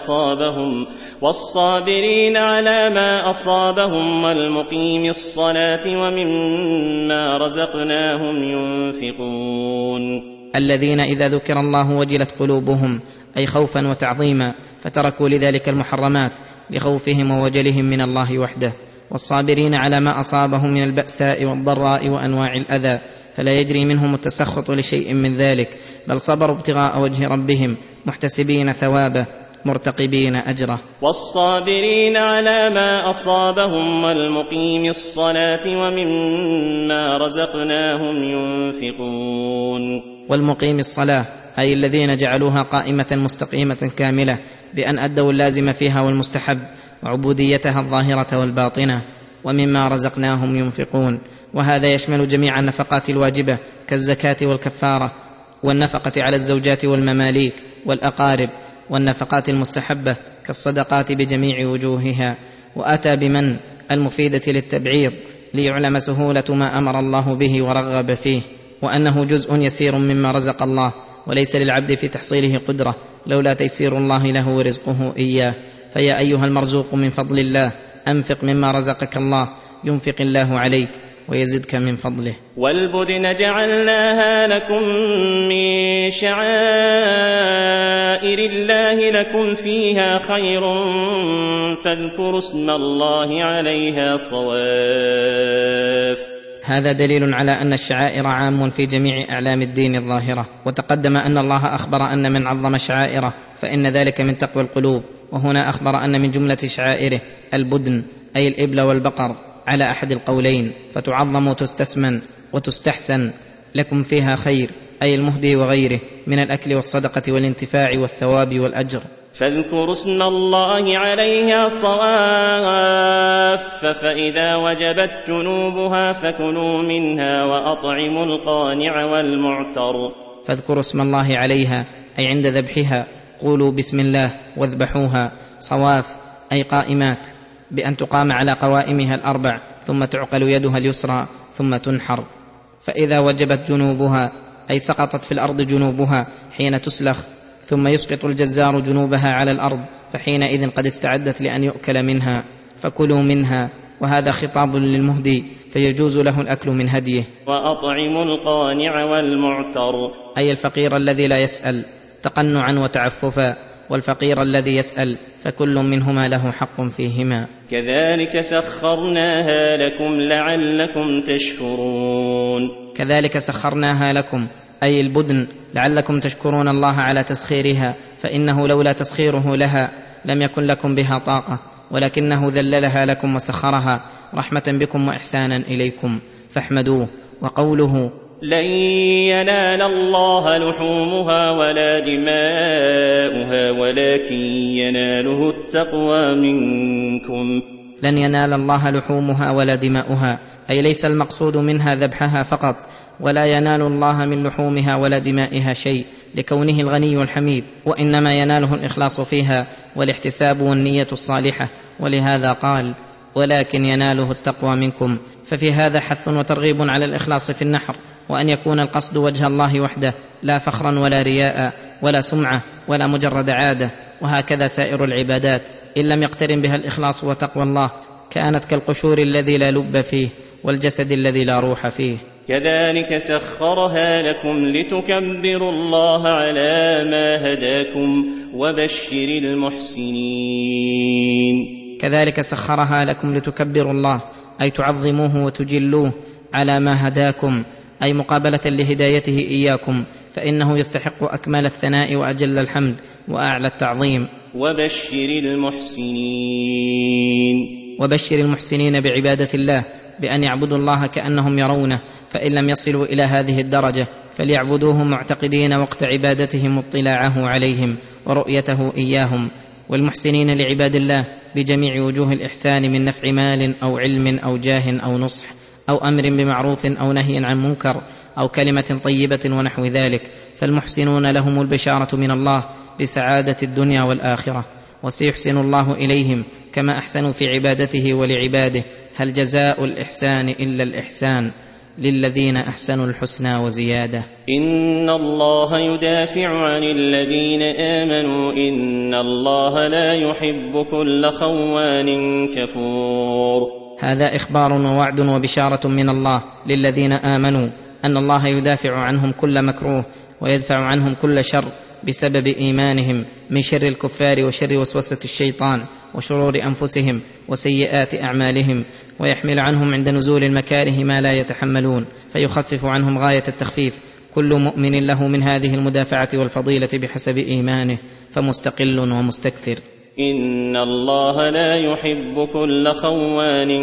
ما أصابهم والمقيم الصلاة ومما رزقناهم ينفقون. الذين إذا ذكر الله وجلت قلوبهم، أي خوفا وتعظيما، فتركوا لذلك المحرمات لخوفهم ووجلهم من الله وحده. والصابرين على ما أصابهم من البأساء والضراء وأنواع الأذى، فلا يجري منهم التسخط لشيء من ذلك، بل صبروا ابتغاء وجه ربهم محتسبين ثوابه مرتقبين أجره. والصابرين على ما أصابهم والمقيم الصلاة ومما رزقناهم ينفقون. والمقيم الصلاة أي الذين جعلوها قائمة مستقيمة كاملة بأن أدوا اللازم فيها والمستحب وعبوديتها الظاهرة والباطنة. ومما رزقناهم ينفقون، وهذا يشمل جميع النفقات الواجبة كالزكاة والكفارة، والنفقة على الزوجات والمماليك والأقارب، والنفقات المستحبة كالصدقات بجميع وجوهها. وأتى بمن المفيدة للتبعيض ليعلم سهولة ما أمر الله به ورغب فيه، وأنه جزء يسير مما رزق الله، وليس للعبد في تحصيله قدرة لولا تيسير الله له ورزقه إياه. فيا أيها المرزوق من فضل الله، أنفق مما رزقك الله ينفق الله عليك ويزدك من فضله. والبدن جعلناها لكم من شعائر الله لكم فيها خير فاذكروا اسم الله عليها صواف. هذا دليل على أن الشعائر عام في جميع أعلام الدين الظاهرة. وتقدم أن الله أخبر أن من عظم شعائره فإن ذلك من تقوى القلوب، وهنا أخبر أن من جملة شعائره البدن أي الإبل والبقر على أحد القولين، فتعظم وتستسمن وتستحسن. لكم فيها خير أي المهدي وغيره من الأكل والصدقة والانتفاع والثواب والأجر. فاذكروا اسم الله عليها صواف، فإذا وجبت جنوبها فكلوا منها وأطعموا القانع والمعتر. فاذكروا اسم الله عليها أي عند ذبحها، قولوا بسم الله واذبحوها. صواف أي قائمات، بأن تقام على قوائمها الأربع، ثم تعقل يدها اليسرى ثم تنحر. فإذا وجبت جنوبها أي سقطت في الأرض جنوبها حين تسلخ، ثم يسقط الجزار جنوبها على الأرض، فحينئذ قد استعدت لأن يؤكل منها، فكلوا منها. وهذا خطاب للمهدي فيجوز له الأكل من هديه. وأطعموا القانع والمعتر أي الفقير الذي لا يسأل تقنعا وتعففا، والفقير الذي يسأل، فكل منهما له حق فيهما. كذلك سخرناها لكم لعلكم تشكرون. كذلك سخرناها لكم أي البدن لعلكم تشكرون الله على تسخيرها، فإنه لولا تسخيره لها لم يكن لكم بها طاقة، ولكنه ذللها لكم وسخرها رحمة بكم وإحسانا إليكم، فاحمدوه. وقوله لن ينال الله لحومها ولا دماؤها ولكن يناله التقوى منكم. لن ينال الله لحومها ولا دماؤها أي ليس المقصود منها ذبحها فقط، ولا ينال الله من لحومها ولا دمائها شيء لكونه الغني الحميد، وإنما يناله الإخلاص فيها والاحتساب والنية الصالحة. ولهذا قال ولكن يناله التقوى منكم. ففي هذا حث وترغيب على الإخلاص في النحر، وأن يكون القصد وجه الله وحده، لا فخرا ولا رياء ولا سمعة ولا مجرد عادة. وهكذا سائر العبادات إن لم يقترن بها الإخلاص وتقوى الله كانت كالقشور الذي لا لب فيه والجسد الذي لا روح فيه. كذلك سخرها لكم لتكبروا الله على ما هداكم وبشر المحسنين. كذلك سخرها لكم لتكبروا الله أي تعظموه وتجلوه على ما هداكم، أي مقابلة لهدايته إياكم، فإنه يستحق أكمل الثناء وأجل الحمد وأعلى التعظيم. وبشر المحسنين بعبادة الله بأن يعبدوا الله كأنهم يرونه، فإن لم يصلوا إلى هذه الدرجة فليعبدوه معتقدين وقت عبادتهم اطلاعه عليهم ورؤيته إياهم. والمحسنين لعباد الله بجميع وجوه الإحسان من نفع مال أو علم أو جاه أو نصح أو أمر بمعروف أو نهي عن منكر أو كلمة طيبة ونحو ذلك، فالمحسنون لهم البشارة من الله بسعادة الدنيا والآخرة، وسيحسن الله إليهم كما أحسنوا في عبادته ولعباده. هل جزاء الإحسان إلا الإحسان؟ للذين أحسنوا الحسنى وزيادة. إن الله يدافع عن الذين آمنوا إن الله لا يحب كل خوان كفور. هذا إخبار ووعد وبشارة من الله للذين آمنوا أن الله يدافع عنهم كل مكروه ويدفع عنهم كل شر بسبب إيمانهم من شر الكفار وشر وسوسة الشيطان وشرور أنفسهم وسيئات أعمالهم، ويحمل عنهم عند نزول المكاره ما لا يتحملون، فيخفف عنهم غاية التخفيف. كل مؤمن له من هذه المدافعة والفضيلة بحسب إيمانه، فمستقل ومستكثر. إن الله لا يحب كل خوان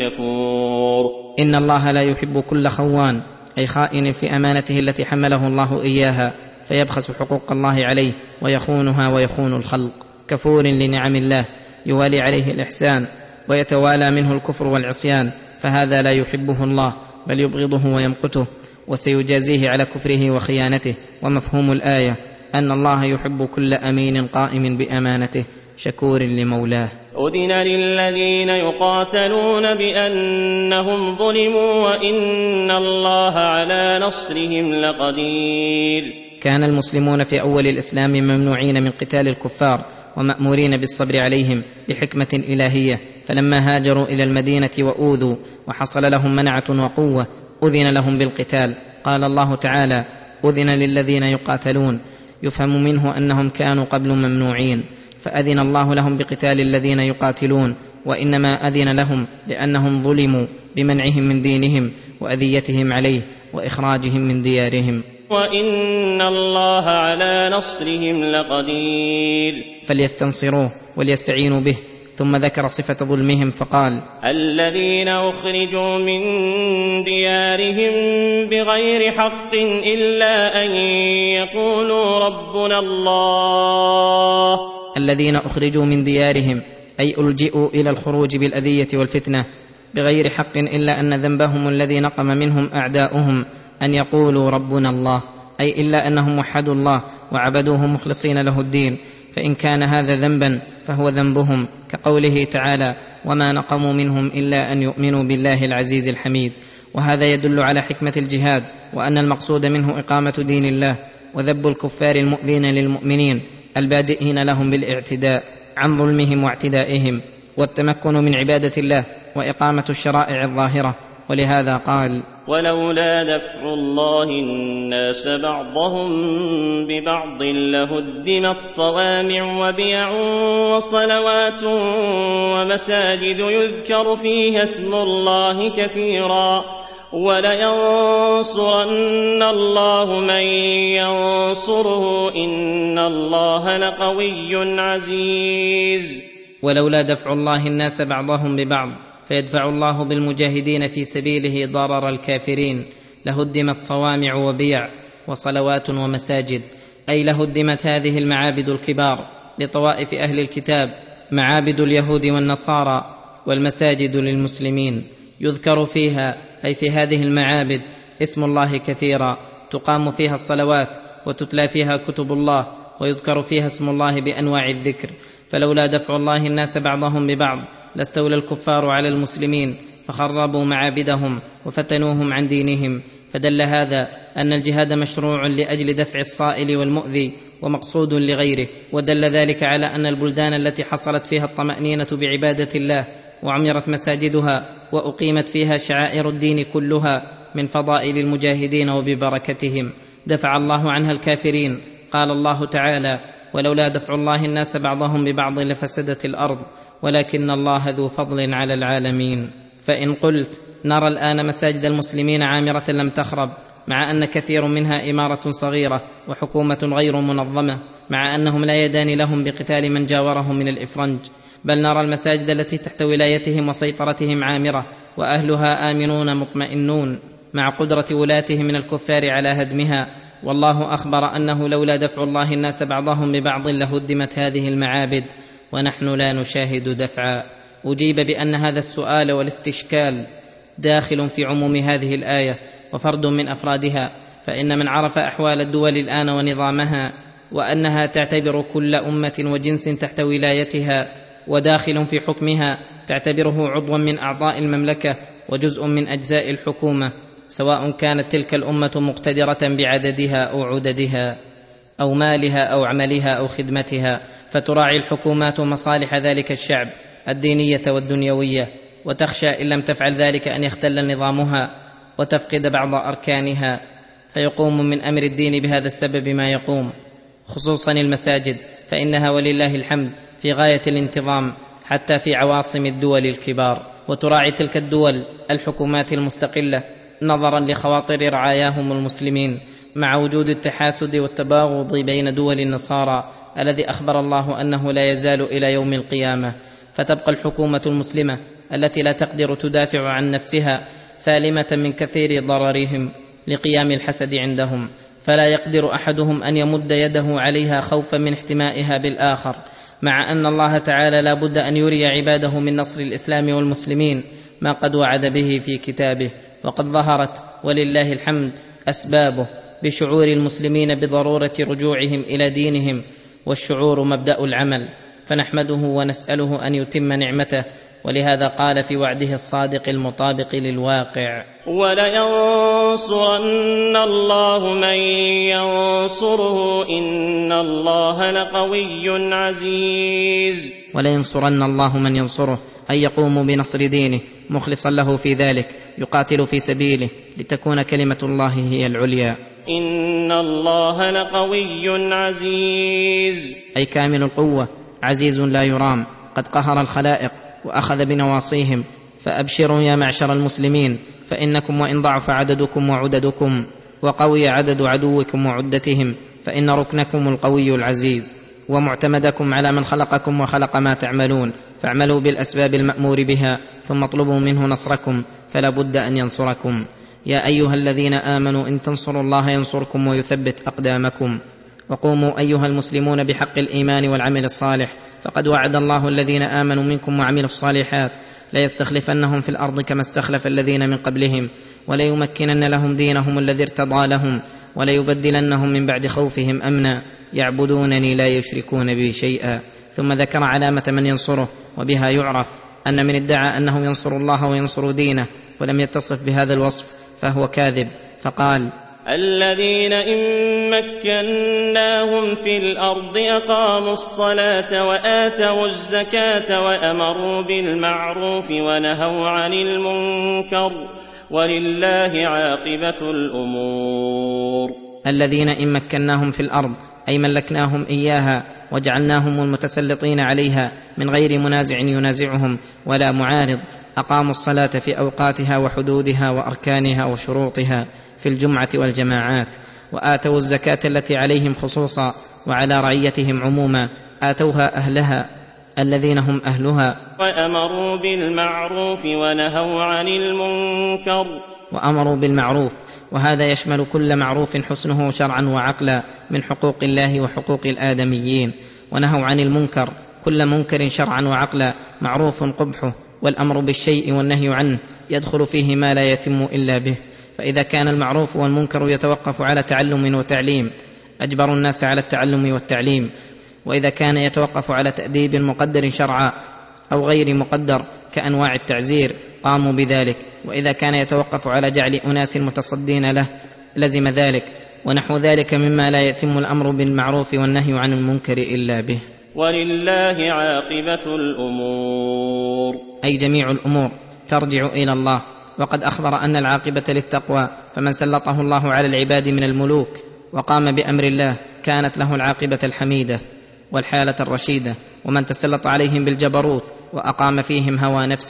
كفور. إن الله لا يحب كل خوان، أي خائن في أمانته التي حمله الله إياها، فيبخس حقوق الله عليه ويخونها ويخون الخلق، كفور لنعم الله يوالي عليه الإحسان ويتوالى منه الكفر والعصيان، فهذا لا يحبه الله بل يبغضه ويمقته، وسيجازيه على كفره وخيانته. ومفهوم الآية أن الله يحب كل أمين قائم بأمانته شكور لمولاه. أذن للذين يقاتلون بأنهم ظلموا وإن الله على نصرهم لقدير. كان المسلمون في أول الإسلام ممنوعين من قتال الكفار ومأمورين بالصبر عليهم لحكمة إلهية، فلما هاجروا إلى المدينة وأوذوا وحصل لهم منعة وقوة أذن لهم بالقتال. قال الله تعالى: أذن للذين يقاتلون، يفهم منه أنهم كانوا قبل ممنوعين، فأذن الله لهم بقتال الذين يقاتلون، وإنما أذن لهم لأنهم ظلموا بمنعهم من دينهم وأذيتهم عليه وإخراجهم من ديارهم. وإن الله على نصرهم لقدير. فليستنصروه وليستعينوا به. ثم ذكر صفة ظلمهم فقال: الذين أخرجوا من ديارهم بغير حق إلا أن يقولوا ربنا الله. الذين أخرجوا من ديارهم أي ألجئوا إلى الخروج بالأذية والفتنة بغير حق، إلا أن ذنبهم الذي نقم منهم أعداؤهم أن يقولوا ربنا الله، أي إلا أنهم وحدوا الله وعبدوه مخلصين له الدين، فإن كان هذا ذنبا فهو ذنبهم، كقوله تعالى: وما نقموا منهم إلا أن يؤمنوا بالله العزيز الحميد. وهذا يدل على حكمة الجهاد، وأن المقصود منه إقامة دين الله وذب الكفار المؤذين للمؤمنين البادئين لهم بالاعتداء عن ظلمهم واعتدائهم، والتمكن من عبادة الله وإقامة الشرائع الظاهرة. ولهذا قال: ولولا دفع الله الناس بعضهم ببعض لهدمت صوامع وبيع وصلوات ومساجد يذكر فيها اسم الله كثيرا ولينصرن الله من ينصره إن الله لقوي عزيز. ولولا دفع الله الناس بعضهم ببعض، فيدفع الله بالمجاهدين في سبيله ضرر الكافرين، لهدمت صوامع وبيع وصلوات ومساجد، أي لهدمت هذه المعابد الكبار لطوائف أهل الكتاب، معابد اليهود والنصارى، والمساجد للمسلمين، يذكر فيها أي في هذه المعابد اسم الله كثيرا، تقام فيها الصلوات وتتلى فيها كتب الله ويذكر فيها اسم الله بأنواع الذكر. فلولا دفع الله الناس بعضهم ببعض لاستولى الكفار على المسلمين فخربوا معابدهم وفتنوهم عن دينهم. فدل هذا أن الجهاد مشروع لأجل دفع الصائل والمؤذي ومقصود لغيره، ودل ذلك على أن البلدان التي حصلت فيها الطمأنينة بعبادة الله وعمرت مساجدها وأقيمت فيها شعائر الدين كلها من فضائل المجاهدين وببركتهم دفع الله عنها الكافرين. قال الله تعالى: ولولا دفع الله الناس بعضهم ببعض لفسدت الأرض ولكن الله ذو فضل على العالمين. فإن قلت نرى الآن مساجد المسلمين عامرة لم تخرب، مع أن كثير منها إمارة صغيرة وحكومة غير منظمة، مع أنهم لا يدان لهم بقتال من جاورهم من الإفرنج. بل نرى المساجد التي تحت ولايتهم وسيطرتهم عامرة وأهلها آمنون مطمئنون، مع قدرة ولاتهم من الكفار على هدمها. والله أخبر أنه لولا دفع الله الناس بعضهم ببعض لهدمت هذه المعابد، ونحن لا نشاهد دفعا. أجيب بأن هذا السؤال والاستشكال داخل في عموم هذه الآية وفرد من أفرادها، فإن من عرف أحوال الدول الآن ونظامها، وأنها تعتبر كل أمة وجنس تحت ولايتها وداخل في حكمها، تعتبره عضوا من أعضاء المملكة وجزء من أجزاء الحكومة، سواء كانت تلك الأمة مقتدرة بعددها أو عددها أو مالها أو عملها أو خدمتها، فتراعي الحكومات مصالح ذلك الشعب الدينية والدنيوية، وتخشى إن لم تفعل ذلك أن يختل نظامها وتفقد بعض أركانها، فيقوم من أمر الدين بهذا السبب ما يقوم، خصوصا المساجد، فإنها ولله الحمد في غاية الانتظام حتى في عواصم الدول الكبار. وتراعي تلك الدول الحكومات المستقلة نظرا لخواطر رعاياهم المسلمين، مع وجود التحاسد والتباغض بين دول النصارى الذي أخبر الله أنه لا يزال إلى يوم القيامة. فتبقى الحكومة المسلمة التي لا تقدر تدافع عن نفسها سالمة من كثير ضررهم لقيام الحسد عندهم، فلا يقدر أحدهم أن يمد يده عليها خوفا من احتمائها بالآخر، مع أن الله تعالى لا بد أن يري عباده من نصر الإسلام والمسلمين ما قد وعد به في كتابه. وقد ظهرت ولله الحمد أسبابه بشعور المسلمين بضرورة رجوعهم إلى دينهم، والشعور مبدأ العمل، فنحمده ونسأله أن يتم نعمته. ولهذا قال في وعده الصادق المطابق للواقع: ولينصرن الله من ينصره إن الله لقوي عزيز. ولينصرن الله من ينصره، أن يقوم بنصر دينه مخلصا له في ذلك، يقاتل في سبيله لتكون كلمة الله هي العليا. إن الله لقوي عزيز، أي كامل القوة، عزيز لا يرام، قد قهر الخلائق وأخذ بنواصيهم. فأبشروا يا معشر المسلمين، فإنكم وإن ضعف عددكم وعددكم وقوي عدد عدوكم وعدتهم، فإن ركنكم القوي العزيز، ومعتمدكم على من خلقكم وخلق ما تعملون، فاعملوا بالأسباب المأمور بها، ثم اطلبوا منه نصركم، فلا بد أن ينصركم. يا أيها الذين آمنوا إن تنصروا الله ينصركم ويثبت أقدامكم. وقوموا أيها المسلمون بحق الإيمان والعمل الصالح، فقد وعد الله الذين آمنوا منكم وعملوا الصالحات ليستخلفنهم في الأرض كما استخلف الذين من قبلهم، وليمكنن لهم دينهم الذي ارتضى لهم، وليبدلنهم من بعد خوفهم أمنا يعبدونني لا يشركون بي شيئا. ثم ذكر علامة من ينصره، وبها يعرف أن من ادعى أنه ينصر الله وينصر دينه ولم يتصف بهذا الوصف فهو كاذب، فقال: الذين إن مكناهم في الأرض أقاموا الصلاة وآتوا الزكاة وأمروا بالمعروف ونهوا عن المنكر ولله عاقبة الأمور. الذين إن مكناهم في الأرض أي ملكناهم إياها وجعلناهم المتسلطين عليها من غير منازع ينازعهم ولا معارض، أقاموا الصلاة في أوقاتها وحدودها وأركانها وشروطها في الجمعة والجماعات، وآتوا الزكاة التي عليهم خصوصا وعلى رعيتهم عموما، آتوها أهلها الذين هم أهلها، وأمروا بالمعروف ونهوا عن المنكر. وأمروا بالمعروف، وهذا يشمل كل معروف حسنه شرعا وعقلا من حقوق الله وحقوق الآدميين، ونهوا عن المنكر كل منكر شرعا وعقلا معروف قبحه، والأمر بالشيء والنهي عنه يدخل فيه ما لا يتم إلا به. فإذا كان المعروف والمنكر يتوقف على تعلم وتعليم أجبروا الناس على التعلم والتعليم، وإذا كان يتوقف على تأديب مقدر شرعا أو غير مقدر كأنواع التعزير قاموا بذلك، وإذا كان يتوقف على جعل أناس متصدين له لزم ذلك، ونحو ذلك مما لا يتم الأمر بالمعروف والنهي عن المنكر إلا به. ولله عاقبة الأمور، أي جميع الأمور ترجع إلى الله. وقد أخبر أن العاقبة للتقوى، فمن سلطه الله على العباد من الملوك وقام بأمر الله كانت له العاقبة الحميدة والحالة الرشيدة، ومن تسلط عليهم بالجبروت وأقام فيهم هوى نفسه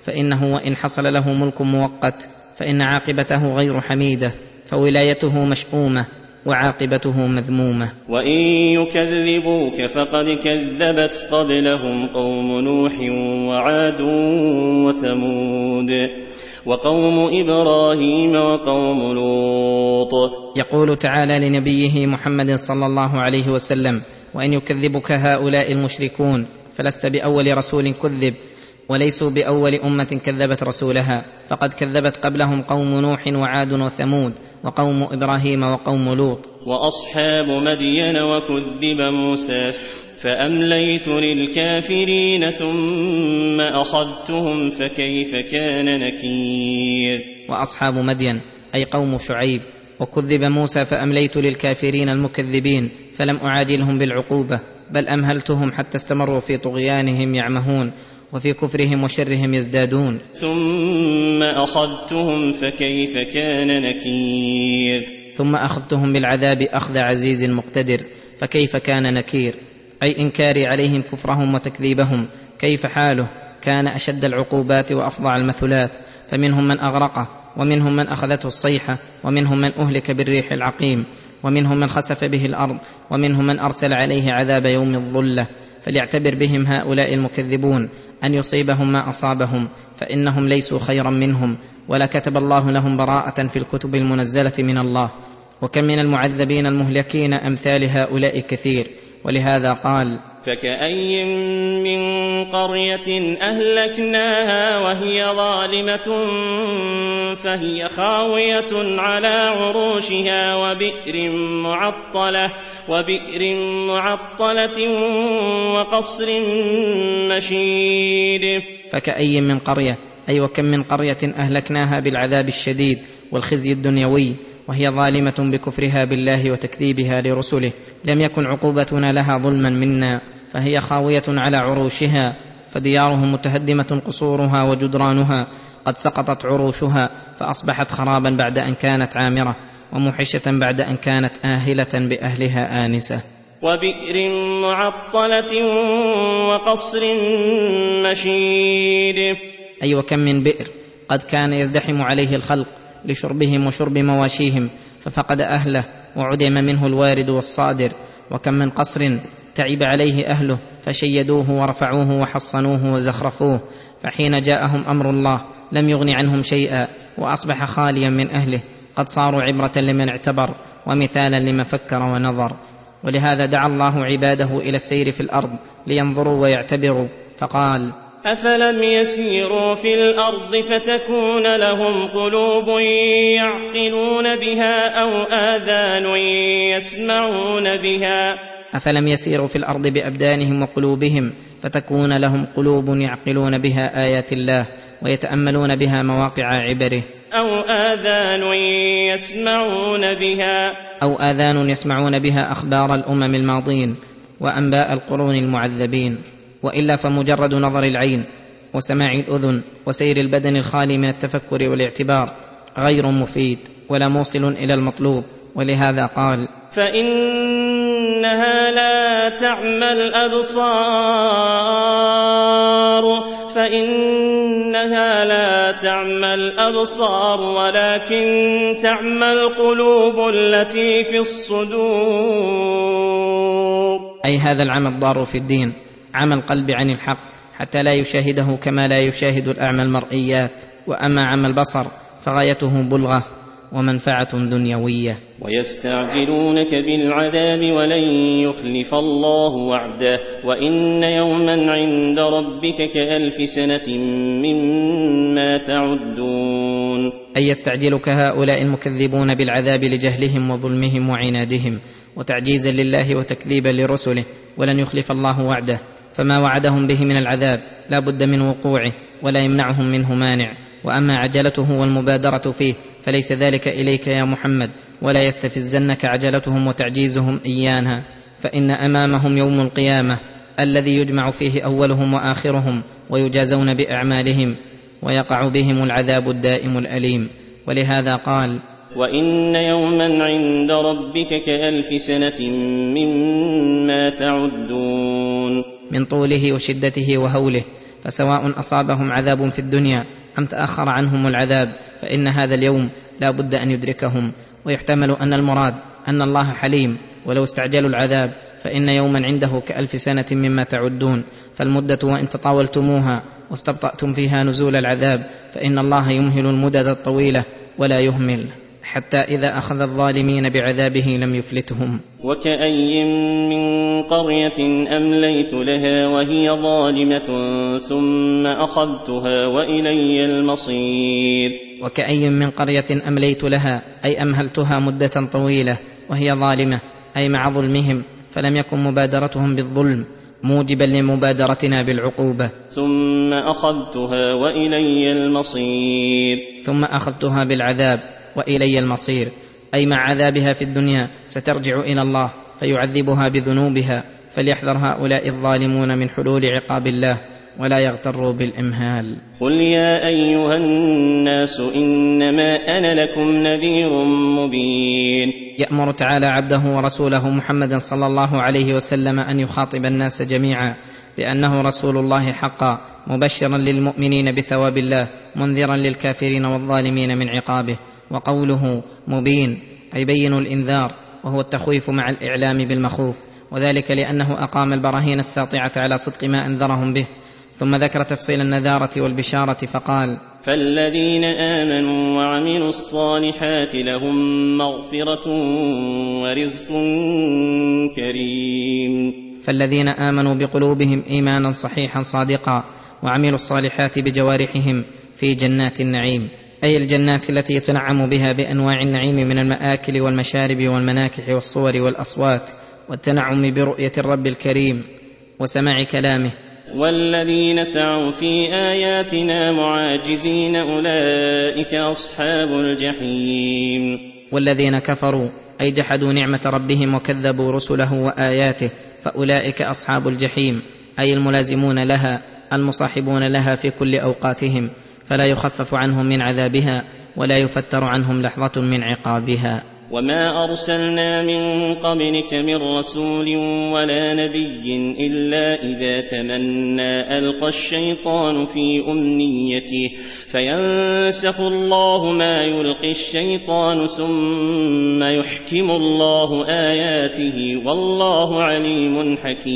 فإنه وإن حصل له ملك مؤقت فإن عاقبته غير حميدة، فولايته مشؤومة وعاقبته مذمومة. وإن يكذبوك فقد كذبت قبلهم قوم نوح وعاد وثمود وقوم إبراهيم وقوم لوط. يقول تعالى لنبيه محمد صلى الله عليه وسلم: وإن يكذبك هؤلاء المشركون فلست بأول رسول كذب، وليسوا بأول أمة كذبت رسولها، فقد كذبت قبلهم قوم نوح وعاد وثمود وقوم إبراهيم وقوم لوط وأصحاب مدين وكذب موسى فأمليت للكافرين ثم أخذتهم فكيف كان نكير. وأصحاب مدين أي قوم شعيب، وكذب موسى فأمليت للكافرين المكذبين فلم أعاجلهم بالعقوبة، بل أمهلتهم حتى استمروا في طغيانهم يعمهون وفي كفرهم وشرهم يزدادون. ثم أخذتهم فكيف كان نكير. ثم أخذتهم بالعذاب أخذ عزيز مقتدر، فكيف كان نكير أي إنكاري عليهم كفرهم وتكذيبهم، كيف حاله كان أشد العقوبات وأفظع المثلات. فمنهم من أغرقه، ومنهم من أخذته الصيحة، ومنهم من أهلك بالريح العقيم، ومنهم من خسف به الأرض، ومنهم من أرسل عليه عذاب يوم الظلة. فليعتبر بهم هؤلاء المكذبون أن يصيبهم ما أصابهم، فإنهم ليسوا خيرا منهم، ولا كتب الله لهم براءة في الكتب المنزلة من الله. وكم من المعذبين المهلكين أمثال هؤلاء كثير، ولهذا قال: فكأي من قرية أهلكناها وهي ظالمة فهي خاوية على عروشها وبئر معطلة وقصر مشيد. فكأي من قرية أي وكم من قرية أهلكناها بالعذاب الشديد والخزي الدنيوي وهي ظالمة بكفرها بالله وتكذيبها لرسله، لم يكن عقوبتنا لها ظلما منا، فهي خاوية على عروشها، فديارهم متهدمة قصورها وجدرانها، قد سقطت عروشها فأصبحت خرابا بعد أن كانت عامرة، وموحشة بعد أن كانت آهلة بأهلها آنسة. وبئر معطلة وقصر مشيد. أي وكم من بئر قد كان يزدحم عليه الخلق لشربهم وشرب مواشيهم ففقد أهله وعدم منه الوارد والصادر. وكم من قصر تعب عليه أهله فشيدوه ورفعوه وحصنوه وزخرفوه، فحين جاءهم أمر الله لم يغن عنهم شيئا وأصبح خاليا من أهله، قد صاروا عبرة لمن اعتبر ومثالا لمن فكر ونظر. ولهذا دعا الله عباده إلى السير في الأرض لينظروا ويعتبروا، فقال: أفلم يسيروا في الأرض فتكون لهم قلوب يعقلون بها أو آذان يسمعون بها. أفلم يسيروا في الأرض بأبدانهم وقلوبهم فتكون لهم قلوب يعقلون بها آيات الله ويتأملون بها مواقع عبره، أو آذان يسمعون بها أخبار الأمم الماضين وأنباء القرون المعذبين. وإلا فمجرد نظر العين وسماع الأذن وسير البدن الخالي من التفكر والاعتبار غير مفيد ولا موصل إلى المطلوب. ولهذا قال: فإنها لا تعمى الأبصار ولكن تعمى القلوب التي في الصدور. أي هذا العمى الضار في الدين، عمى القلب عن الحق حتى لا يشاهده كما لا يشاهد الأعمى المرئيات. وأما عمى البصر فغايته بلغة ومنفعة دنيوية. ويستعجلونك بالعذاب ولن يخلف الله وعده وإن يوما عند ربك كألف سنة مما تعدون. أي يستعجلك هؤلاء المكذبون بالعذاب لجهلهم وظلمهم وعنادهم وتعجيزا لله وتكذيبا لرسله، ولن يخلف الله وعده، فما وعدهم به من العذاب لا بد من وقوعه ولا يمنعهم منه مانع. وأما عجلته والمبادرة فيه فليس ذلك إليك يا محمد، ولا يستفزنك عجلتهم وتعجيزهم إيانا، فإن أمامهم يوم القيامة الذي يجمع فيه أولهم وآخرهم ويجازون بأعمالهم ويقع بهم العذاب الدائم الأليم. ولهذا قال: وإن يوما عند ربك كألف سنة مما تعدون. من طوله وشدته وهوله، فسواء أصابهم عذاب في الدنيا أم تأخر عنهم العذاب فإن هذا اليوم لا بد أن يدركهم. ويحتمل أن المراد أن الله حليم، ولو استعجلوا العذاب فإن يوما عنده ك1000 سنة مما تعدون، فالمدة وإن تطاولتموها واستبطأتم فيها نزول العذاب فإن الله يمهل المدد الطويلة ولا يهمل، حتى إذا أخذ الظالمين بعذابه لم يفلتهم. وكأي من قرية أمليت لها وهي ظالمة ثم أخذتها وإلي المصير. وكأي من قرية أمليت لها أي أمهلتها مدة طويلة وهي ظالمة، أي مع ظلمهم، فلم يكن مبادرتهم بالظلم موجبا لمبادرتنا بالعقوبة. ثم أخذتها وإلي المصير. ثم أخذتها بالعذاب وإلي المصير، أي مع عذابها في الدنيا سترجع إلى الله فيعذبها بذنوبها، فليحذر هؤلاء الظالمون من حلول عقاب الله ولا يغتروا بالإمهال. قل يا أيها الناس إنما أنا لكم نذير مبين. يأمر تعالى عبده ورسوله محمدا صلى الله عليه وسلم أن يخاطب الناس جميعا بأنه رسول الله حقا، مبشرا للمؤمنين بثواب الله، منذرا للكافرين والظالمين من عقابه. وقوله مبين أي بين الإنذار، وهو التخويف مع الإعلام بالمخوف، وذلك لأنه أقام البراهين الساطعة على صدق ما أنذرهم به. ثم ذكر تفصيل النذارة والبشارة فقال: فالذين آمنوا وعملوا الصالحات لهم مغفرة ورزق كريم. فالذين آمنوا بقلوبهم إيمانا صحيحا صادقا، وعملوا الصالحات بجوارحهم في جنات النعيم، أي الجنات التي يتنعم بها بأنواع النعيم من المآكل والمشارب والمناكح والصور والأصوات، والتنعم برؤية الرب الكريم وسماع كلامه. والذين سعوا في آياتنا معاجزين أولئك أصحاب الجحيم. والذين كفروا أي جحدوا نعمة ربهم وكذبوا رسله وآياته فأولئك أصحاب الجحيم، أي الملازمون لها المصاحبون لها في كل أوقاتهم، فلا يخفف عنهم من عذابها ولا يفتر عنهم لحظة من عقابها. وما أرسلنا من قبلك من رسول ولا نبي إلا إذا تمنى ألقى الشيطان في أمنيته فينسخ الله ما يلقي الشيطان ثم يحكم الله آياته والله عليم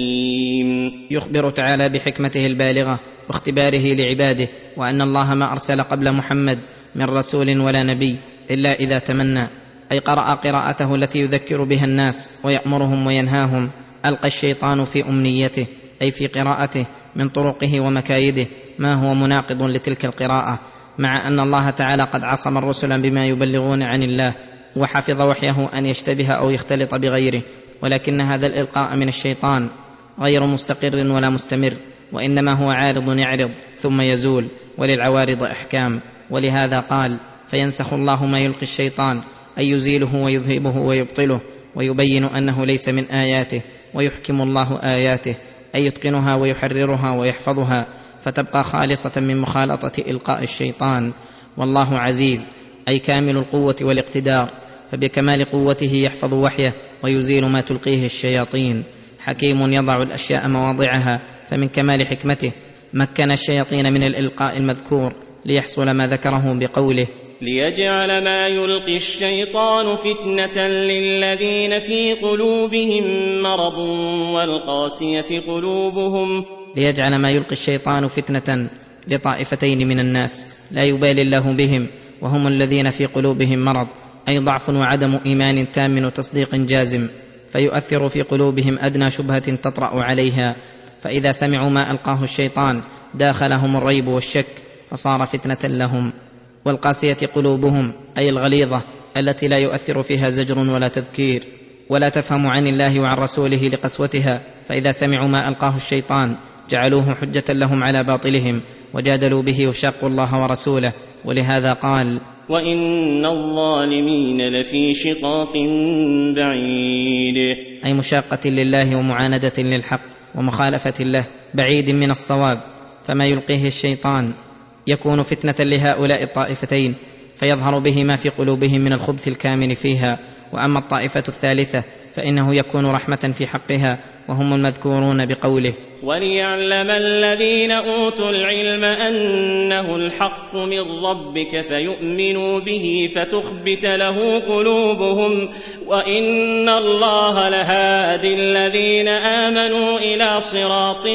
حكيم. يخبر تعالى بحكمته البالغة واختباره لعباده، وأن الله ما أرسل قبل محمد من رسول ولا نبي إلا إذا تمنى، أي قرأ قراءته التي يذكر بها الناس ويأمرهم وينهاهم، ألقى الشيطان في أمنيته، أي في قراءته من طرقه ومكايده ما هو مناقض لتلك القراءة، مع أن الله تعالى قد عصم الرسل بما يبلغون عن الله وحفظ وحيه أن يشتبه أو يختلط بغيره، ولكن هذا الإلقاء من الشيطان غير مستقر ولا مستمر، وإنما هو عارض يعرض ثم يزول، وللعوارض أحكام. ولهذا قال: فينسخ الله ما يلقي الشيطان، أي يزيله ويذهبه ويبطله ويبين أنه ليس من آياته، ويحكم الله آياته، أي يتقنها ويحررها ويحفظها، فتبقى خالصة من مخالطة إلقاء الشيطان. والله عزيز أي كامل القوة والاقتدار، فبكمال قوته يحفظ وحيه ويزيل ما تلقيه الشياطين. حكيم يضع الأشياء مواضعها، فمن كمال حكمته مكن الشياطين من الإلقاء المذكور ليحصل ما ذكره بقوله: ليجعل ما يلقي الشيطان فتنة للذين في قلوبهم مرض والقاسية قلوبهم. ليجعل ما يلقي الشيطان فتنة لطائفتين من الناس لا يبالي الله بهم، وهم الذين في قلوبهم مرض، أي ضعف وعدم إيمان تام وتصديق جازم، فيؤثر في قلوبهم أدنى شبهة تطرأ عليها، فإذا سمعوا ما ألقاه الشيطان داخلهم الريب والشك فصار فتنة لهم. والقاسية قلوبهم أي الغليظة التي لا يؤثر فيها زجر ولا تذكير، ولا تفهم عن الله وعن رسوله لقسوتها، فإذا سمعوا ما ألقاه الشيطان جعلوه حجة لهم على باطلهم وجادلوا به وشاقوا الله ورسوله. ولهذا قال: وإن الظالمين لفي شقاق بعيد، أي مشاقة لله ومعاندة للحق ومخالفة له، بعيد من الصواب. فما يلقيه الشيطان يكون فتنة لهؤلاء الطائفتين، فيظهر به ما في قلوبهم من الخبث الكامن فيها. وأما الطائفة الثالثة فإنه يكون رحمة في حقها، وهم المذكورون بقوله: وليعلم الذين أوتوا العلم أنه الحق من ربك فيؤمنوا به فتخبت له قلوبهم وإن الله لهادي الذين آمنوا إلى صراط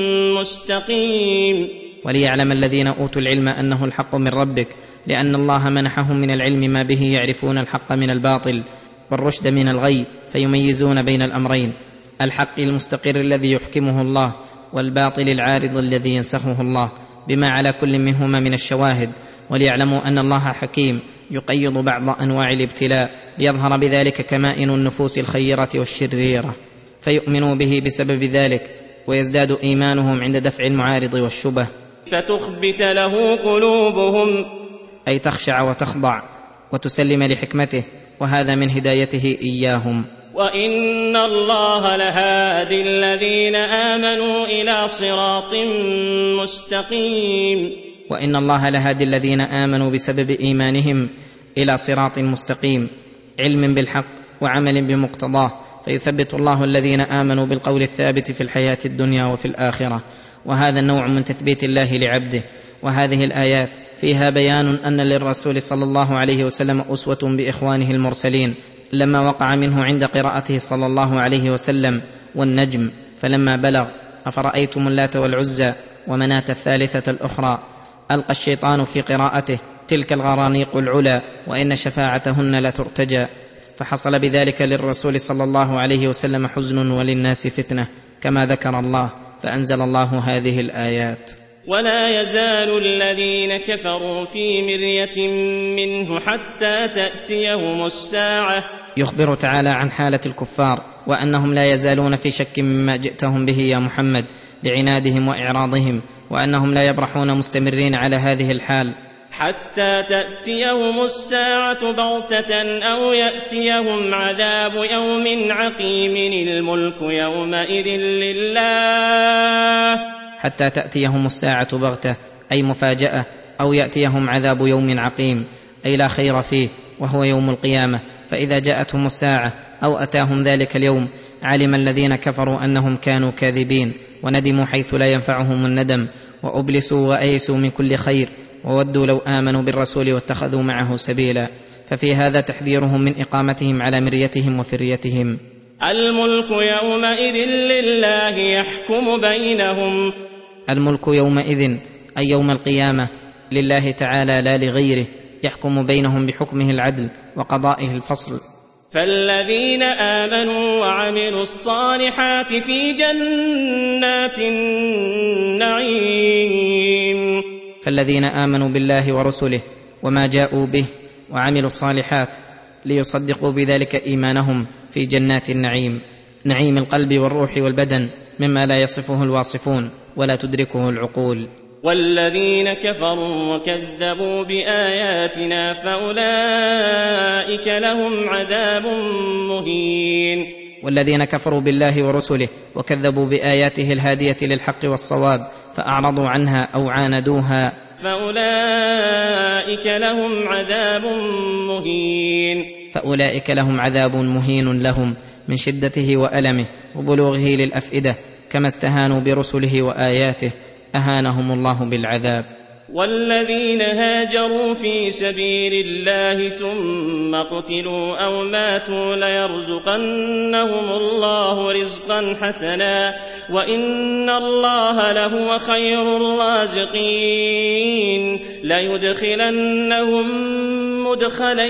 مستقيم. وليعلم الذين أوتوا العلم أنه الحق من ربك، لأن الله منحهم من العلم ما به يعرفون الحق من الباطل والرشد من الغي، فيميزون بين الأمرين: الحق المستقر الذي يحكمه الله، والباطل العارض الذي ينسخه الله، بما على كل منهما من الشواهد. وليعلموا أن الله حكيم يقيض بعض أنواع الابتلاء ليظهر بذلك كمائن النفوس الخيرة والشريرة، فيؤمنوا به بسبب ذلك، ويزداد إيمانهم عند دفع المعارض والشبه. فتخبت له قلوبهم، أي تخشع وتخضع وتسلم لحكمته، وهذا من هدايته إياهم. وإن الله لهادي الذين آمنوا إلى صراط مستقيم. وإن الله لهادي الذين آمنوا بسبب إيمانهم إلى صراط مستقيم، علم بالحق وعمل بمقتضاه، فيثبت الله الذين آمنوا بالقول الثابت في الحياة الدنيا وفي الآخرة، وهذا النوع من تثبيت الله لعبده. وهذه الآيات فيها بيان أن للرسول صلى الله عليه وسلم أسوة بإخوانه المرسلين، لما وقع منه عند قراءته صلى الله عليه وسلم والنجم، فلما بلغ: أفرأيتم اللات والعزى ومناة الثالثة الأخرى، ألقى الشيطان في قراءته: تلك الغرانيق العلا وإن شفاعتهن لترتجى، فحصل بذلك للرسول صلى الله عليه وسلم حزن وللناس فتنة، كما ذكر الله، فأنزل الله هذه الآيات. ولا يزال الذين كفروا في مرية منه حتى تأتيهم الساعة. يخبر تعالى عن حالة الكفار، وأنهم لا يزالون في شك مما جئتهم به يا محمد لعنادهم وإعراضهم، وأنهم لا يبرحون مستمرين على هذه الحال حتى تأتيهم الساعة بغتة أو يأتيهم عذاب يوم عقيم. الملك يومئذ لله. حتى تأتيهم الساعة بغتة أي مفاجأة، أو يأتيهم عذاب يوم عقيم أي لا خير فيه، وهو يوم القيامة. فإذا جاءتهم الساعة أو أتاهم ذلك اليوم علم الذين كفروا أنهم كانوا كاذبين، وندموا حيث لا ينفعهم الندم، وأبلسوا وأيسوا من كل خير، وودوا لو آمنوا بالرسول واتخذوا معه سبيلا. ففي هذا تحذيرهم من إقامتهم على مريتهم وفريتهم. الملك يومئذ لله يحكم بينهم. الملك يومئذ أي يوم القيامة لله تعالى لا لغيره، يحكم بينهم بحكمه العدل وقضائه الفصل. فالذين آمنوا وعملوا الصالحات في جنات النعيم. فالذين آمنوا بالله ورسله وما جاءوا به وعملوا الصالحات ليصدقوا بذلك إيمانهم في جنات النعيم، نعيم القلب والروح والبدن، مما لا يصفه الواصفون ولا تدركه العقول. والذين كفروا وكذبوا بآياتنا فأولئك لهم عذاب مهين. والذين كفروا بالله ورسله وكذبوا بآياته الهادية للحق والصواب فأعرضوا عنها أو عاندوها فأولئك لهم عذاب مهين. فأولئك لهم عذاب مهين لهم من شدته وألمه وبلوغه للأفئدة، كما استهانوا برسله وآياته أهانهم الله بالعذاب. والذين هاجروا في سبيل الله ثم قتلوا أو ماتوا ليرزقنهم الله رزقا حسنا وإن الله لهو خير الرازقين. ليدخلنهم مدخلا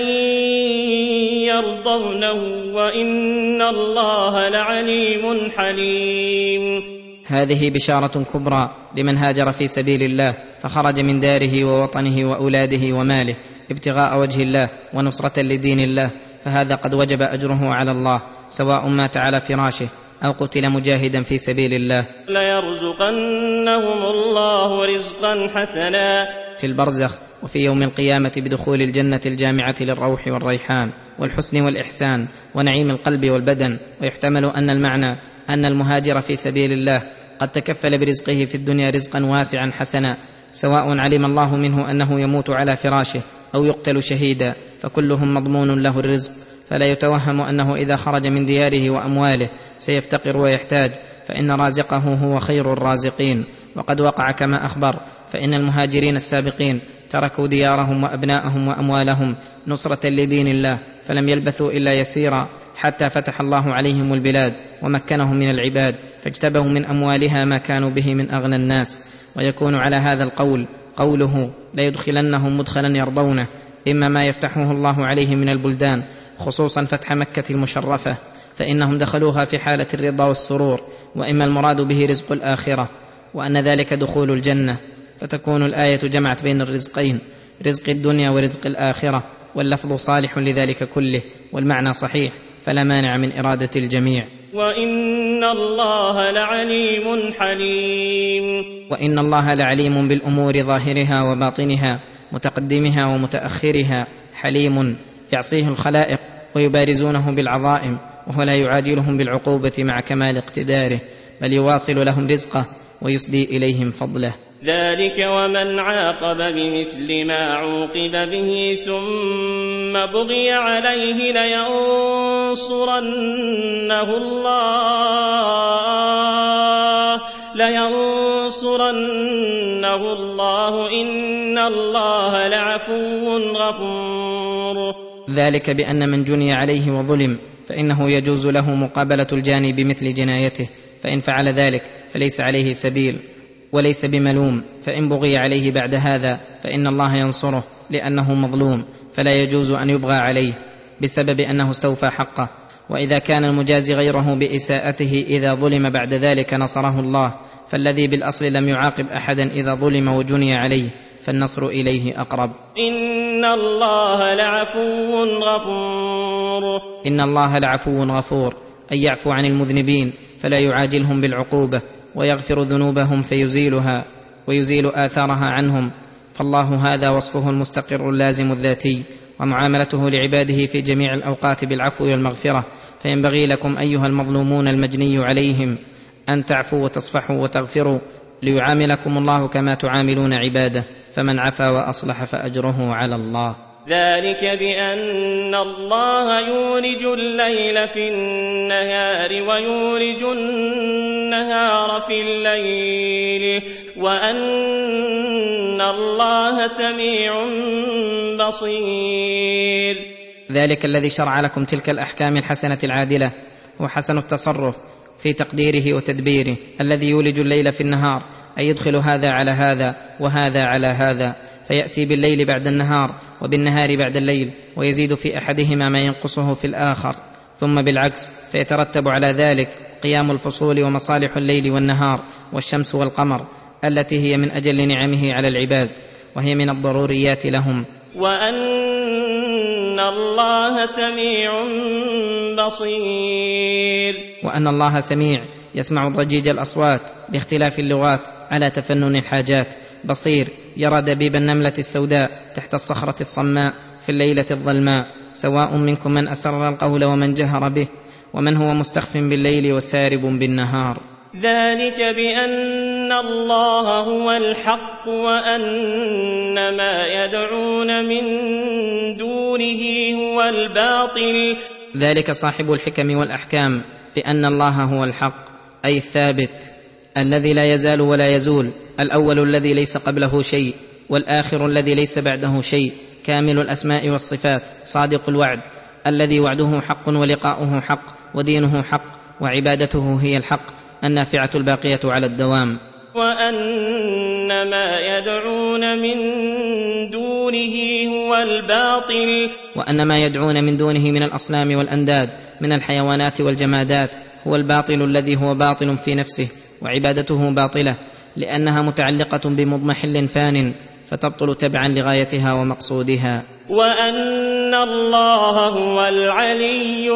يرضونه وإن الله لعليم حليم. هذه بشارة كبرى لمن هاجر في سبيل الله فخرج من داره ووطنه وأولاده وماله ابتغاء وجه الله ونصرة لدين الله، فهذا قد وجب أجره على الله، سواء مات على فراشه أو قتل مجاهدا في سبيل الله. ليرزقنهم الله رزقا حسنا في البرزخ وفي يوم القيامة بدخول الجنة الجامعة للروح والريحان والحسن والإحسان ونعيم القلب والبدن. ويحتمل أن المعنى أن المهاجر في سبيل الله قد تكفل برزقه في الدنيا رزقا واسعا حسنا، سواء علم الله منه أنه يموت على فراشه أو يقتل شهيدا، فكلهم مضمون له الرزق، فلا يتوهم أنه إذا خرج من دياره وأمواله سيفتقر ويحتاج، فإن رازقه هو خير الرازقين. وقد وقع كما أخبر، فإن المهاجرين السابقين تركوا ديارهم وأبناءهم وأموالهم نصرة لدين الله، فلم يلبثوا إلا يسيرا حتى فتح الله عليهم البلاد ومكنهم من العباد، فاجتبوا من أموالها ما كانوا به من أغنى الناس. ويكون على هذا القول قوله: ليدخلنهم مدخلا يرضونه، إما ما يفتحه الله عليهم من البلدان، خصوصا فتح مكة المشرفة، فإنهم دخلوها في حالة الرضا والسرور، وإما المراد به رزق الآخرة، وأن ذلك دخول الجنة، فتكون الآية جمعت بين الرزقين، رزق الدنيا ورزق الآخرة، واللفظ صالح لذلك كله، والمعنى صحيح، فلا مانع من إرادة الجميع. وإن الله لعليم حليم. وإن الله لعليم بالأمور ظاهرها وباطنها، متقدمها ومتأخرها، حليم يعصيه الخلائق ويبارزونه بالعظائم، وهو لا يعاجلهم بالعقوبة مع كمال اقتداره، بل يواصل لهم رزقه ويسدي إليهم فضله. ذلك ومن عاقب بمثل ما عوقب به ثم بغي عليه لينصرنه الله إن الله لعفو غفور. ذلك بأن من جني عليه وظلم فإنه يجوز له مقابلة الجاني بمثل جنايته، فإن فعل ذلك فليس عليه سبيل وليس بملوم، فإن بغي عليه بعد هذا فإن الله ينصره لأنه مظلوم، فلا يجوز أن يبغى عليه بسبب أنه استوفى حقه. وإذا كان المجازي غيره بإساءته إذا ظلم بعد ذلك نصره الله، فالذي بالأصل لم يعاقب أحدا إذا ظلم وجني عليه، فالنصر إليه أقرب. إن الله لعفو غفور. إن الله لعفو غفور، أي يعفو عن المذنبين فلا يعاجلهم بالعقوبة، ويغفر ذنوبهم فيزيلها ويزيل آثارها عنهم، فالله هذا وصفه المستقر اللازم الذاتي، ومعاملته لعباده في جميع الأوقات بالعفو والمغفرة. فينبغي لكم أيها المظلومون المجني عليهم أن تعفوا وتصفحوا وتغفروا، ليعاملكم الله كما تعاملون عباده، فمن عفا وأصلح فأجره على الله. ذلك بأن الله يولج الليل في النهار ويولج النهار في الليل، وأن الله سميع بصير. ذلك الذي شرع لكم تلك الأحكام الحسنة العادلة هو حسن التصرف في تقديره وتدبيره، الذي يولج الليل في النهار، أي يدخل هذا على هذا وهذا على هذا، فيأتي بالليل بعد النهار وبالنهار بعد الليل، ويزيد في أحدهما ما ينقصه في الآخر، ثم بالعكس، فيترتب على ذلك قيام الفصول ومصالح الليل والنهار والشمس والقمر، التي هي من أجل نعمه على العباد، وهي من الضروريات لهم. وأن الله سميع بصير. وأن الله سميع يسمع ضجيج الأصوات باختلاف اللغات على تفنن الحاجات، بصير يرى دبيب النملة السوداء تحت الصخرة الصماء في الليلة الظلماء، سواء منكم من أسر القول ومن جهر به، ومن هو مستخف بالليل وسارب بالنهار. ذلك بأن الله هو الحق وأن ما يدعون من دونه هو الباطل. ذلك صاحب الحكم والأحكام بأن الله هو الحق، أي الثابت الذي لا يزال ولا يزول، الأول الذي ليس قبله شيء، والآخر الذي ليس بعده شيء، كامل الأسماء والصفات، صادق الوعد الذي وعده حق ولقاؤه حق ودينه حق وعبادته هي الحق النافعة الباقية على الدوام. وأن ما يدعون من دونه هو الباطل. وأن ما يدعون من دونه من الأصنام والأنداد من الحيوانات والجمادات هو الباطل الذي هو باطل في نفسه، وعبادته باطلة لأنها متعلقة بمضمحل فان، فتبطل تبعا لغايتها ومقصودها. وأن الله هو العلي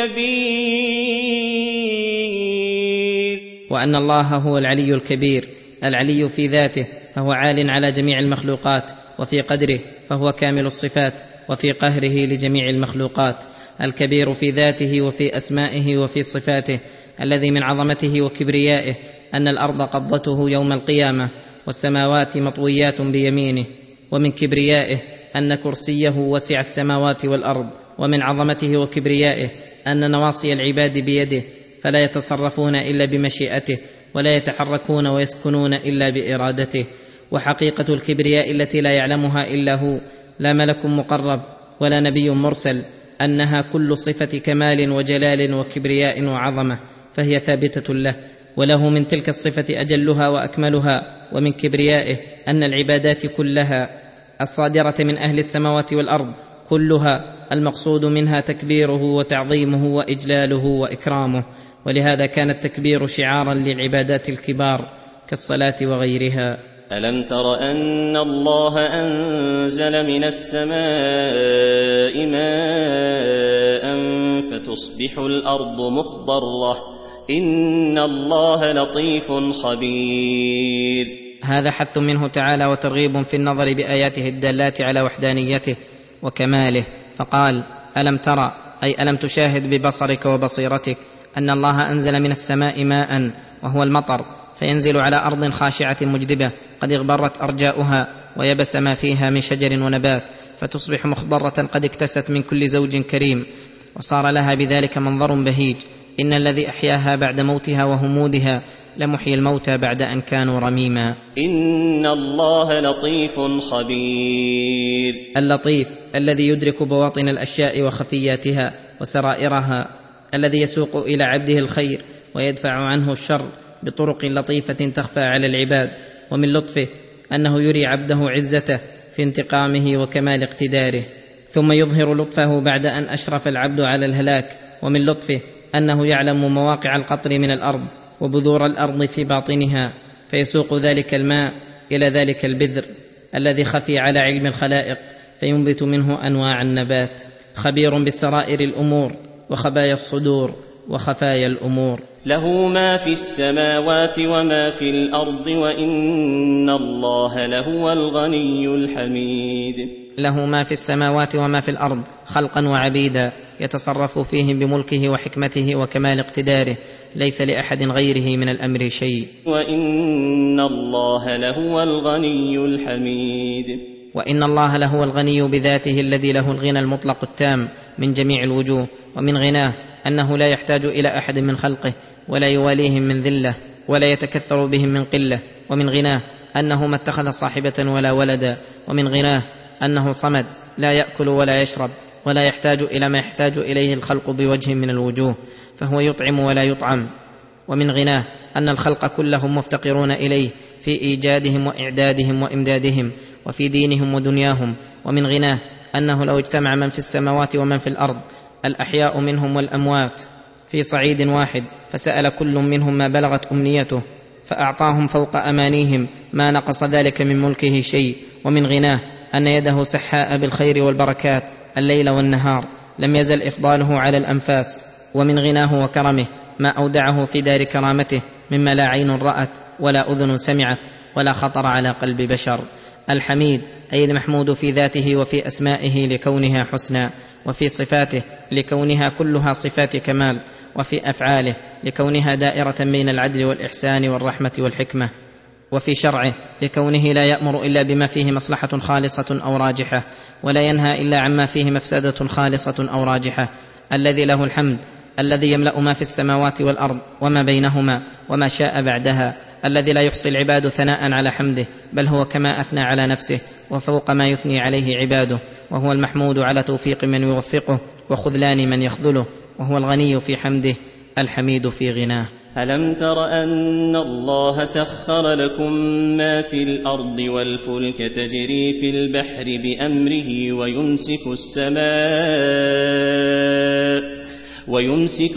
الكبير. وأن الله هو العلي الكبير، العلي في ذاته فهو عال على جميع المخلوقات، وفي قدره فهو كامل الصفات، وفي قهره لجميع المخلوقات، الكبير في ذاته وفي أسمائه وفي صفاته، الذي من عظمته وكبريائه أن الأرض قبضته يوم القيامة والسماوات مطويات بيمينه، ومن كبريائه أن كرسيه وسع السماوات والأرض ومن عظمته وكبريائه ان نواصي العباد بيده، فلا يتصرفون الا بمشيئته، ولا يتحركون ويسكنون الا بارادته. وحقيقه الكبرياء التي لا يعلمها الا هو، لا ملك مقرب ولا نبي مرسل، انها كل صفه كمال وجلال وكبرياء وعظمه، فهي ثابته له. وله من تلك الصفه اجلها واكملها. ومن كبريائه ان العبادات كلها الصادره من اهل السماوات والارض كلها المقصود منها تكبيره وتعظيمه واجلاله واكرامه. ولهذا كان التكبير شعارا للعبادات الكبار كالصلاه وغيرها. ألم تر أن الله أنزل من السماء ماء فتصبح الأرض مخضرة إن الله لطيف خبير. هذا حث منه تعالى وترغيب في النظر بآياته الدالات على وحدانيته وكماله، فقال: ألم ترى، أي ألم تشاهد ببصرك وبصيرتك أن الله أنزل من السماء ماء، وهو المطر، فينزل على أرض خاشعة مجدبة قد اغبرت أرجاؤها ويبس ما فيها من شجر ونبات، فتصبح مخضرة قد اكتست من كل زوج كريم، وصار لها بذلك منظر بهيج. إن الذي أحياها بعد موتها وهمودها لمحيي الموتى بعد أن كانوا رميما. إن الله لطيف خبير. اللطيف الذي يدرك بواطن الأشياء وخفياتها وسرائرها، الذي يسوق إلى عبده الخير ويدفع عنه الشر بطرق لطيفة تخفى على العباد. ومن لطفه أنه يري عبده عزته في انتقامه وكمال اقتداره، ثم يظهر لطفه بعد أن أشرف العبد على الهلاك. ومن لطفه أنه يعلم مواقع القطر من الأرض وبذور الأرض في باطنها، فيسوق ذلك الماء إلى ذلك البذر الذي خفي على علم الخلائق، فينبت منه أنواع النبات. خبير بسرائر الأمور وخبايا الصدور وخفايا الأمور. له ما في السماوات وما في الأرض وإن الله لهو الغني الحميد. له ما في السماوات وما في الأرض خلقا وعبيدا، يتصرف فيهم بملكه وحكمته وكمال اقتداره، ليس لأحد غيره من الأمر شيء. وإن الله لهو الغني الحميد. وإن الله لهو الغني بذاته الذي له الغنى المطلق التام من جميع الوجوه. ومن غناه أنه لا يحتاج إلى أحد من خلقه، ولا يواليهم من ذلة، ولا يتكثر بهم من قلة. ومن غناه أنه ما اتخذ صاحبة ولا ولدا. ومن غناه أنه صمد لا يأكل ولا يشرب، ولا يحتاج إلى ما يحتاج إليه الخلق بوجه من الوجوه، فهو يطعم ولا يطعم. ومن غناه أن الخلق كلهم مفتقرون إليه في إيجادهم وإعدادهم وإمدادهم وفي دينهم ودنياهم. ومن غناه أنه لو اجتمع من في السماوات ومن في الأرض، الأحياء منهم والأموات، في صعيد واحد، فسأل كل منهم ما بلغت أمنيته، فأعطاهم فوق أمانيهم، ما نقص ذلك من ملكه شيء. ومن غناه أن يده سحاء بالخير والبركات الليل والنهار، لم يزل إفضاله على الأنفاس. ومن غناه وكرمه ما أودعه في دار كرامته مما لا عين رأت ولا أذن سمعت ولا خطر على قلب بشر. الحميد أي المحمود في ذاته وفي أسمائه لكونها حسنى، وفي صفاته لكونها كلها صفات كمال، وفي أفعاله لكونها دائرة بين العدل والإحسان والرحمة والحكمة، وفي شرعه لكونه لا يأمر إلا بما فيه مصلحة خالصة أو راجحة، ولا ينهى إلا عما فيه مفسدة خالصة أو راجحة. الذي له الحمد، الذي يملأ ما في السماوات والأرض وما بينهما وما شاء بعدها، الذي لا يحصي العباد ثناء على حمده، بل هو كما أثنى على نفسه وفوق ما يثني عليه عباده. وهو المحمود على توفيق من يوفقه وخذلان من يخذله، وهو الغني في حمده الحميد في غناه. ألم تر أن الله سخر لكم ما في الأرض والفلك تجري في البحر بأمره ويمسك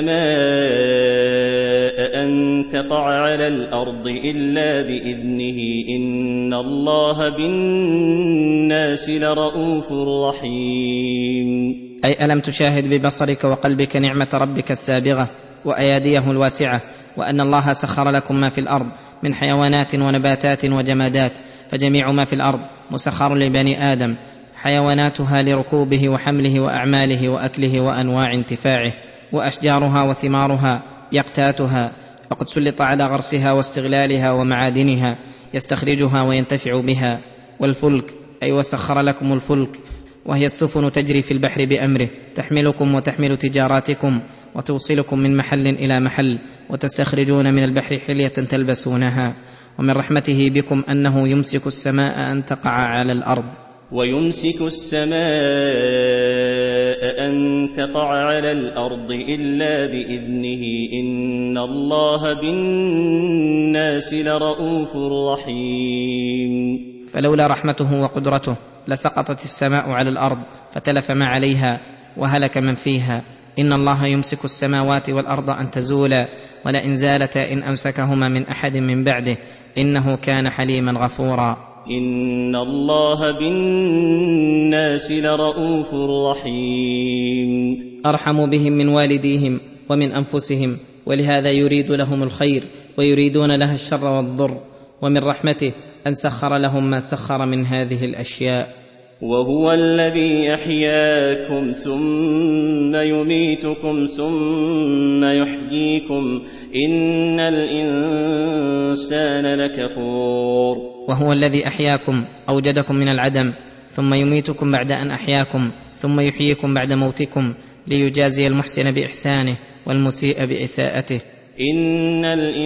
السماء أن تقع على الأرض إلا بإذنه إن الله بالناس لرؤوف رحيم. أي ألم تشاهد ببصرك وقلبك نعمة ربك السابغة وأياديه الواسعة، وأن الله سخر لكم ما في الأرض من حيوانات ونباتات وجمادات، فجميع ما في الأرض مسخر لبني آدم، حيواناتها لركوبه وحمله وأعماله وأكله وأنواع انتفاعه، وأشجارها وثمارها يقتاتها، وقد سلط على غرسها واستغلالها ومعادنها يستخرجها وينتفع بها. والفلك أي وسخر لكم الفلك وهي السفن تجري في البحر بأمره، تحملكم وتحمل تجاراتكم وتوصلكم من محل إلى محل، وتستخرجون من البحر حلية تلبسونها. ومن رحمته بكم أنه يمسك السماء أن تقع على الأرض، ويمسك السماء أن تقع على الأرض إلا بإذنه إن الله بالناس لرءوف رحيم. فلولا رحمته وقدرته لسقطت السماء على الأرض فتلف ما عليها وهلك من فيها. إن الله يمسك السماوات والأرض أن تزولا ولئن زالتا إن أمسكهما من أحد من بعده إنه كان حليما غفورا. إن الله بالناس لرءوف رحيم. أرحم بهم من والديهم ومن أنفسهم، ولهذا يريد لهم الخير ويريدون لها الشر والضر. ومن رحمته أن سخر لهم ما سخر من هذه الأشياء. وهو الذي يحياكم ثم يميتكم ثم يحييكم إن الإنسان لكفور. وهو الذي أحياكم أوجدكم من العدم ثم يميتكم بعد أن أحياكم ثم يحييكم بعد موتكم ليجازي المحسن بإحسانه والمسيء بإساءته. إن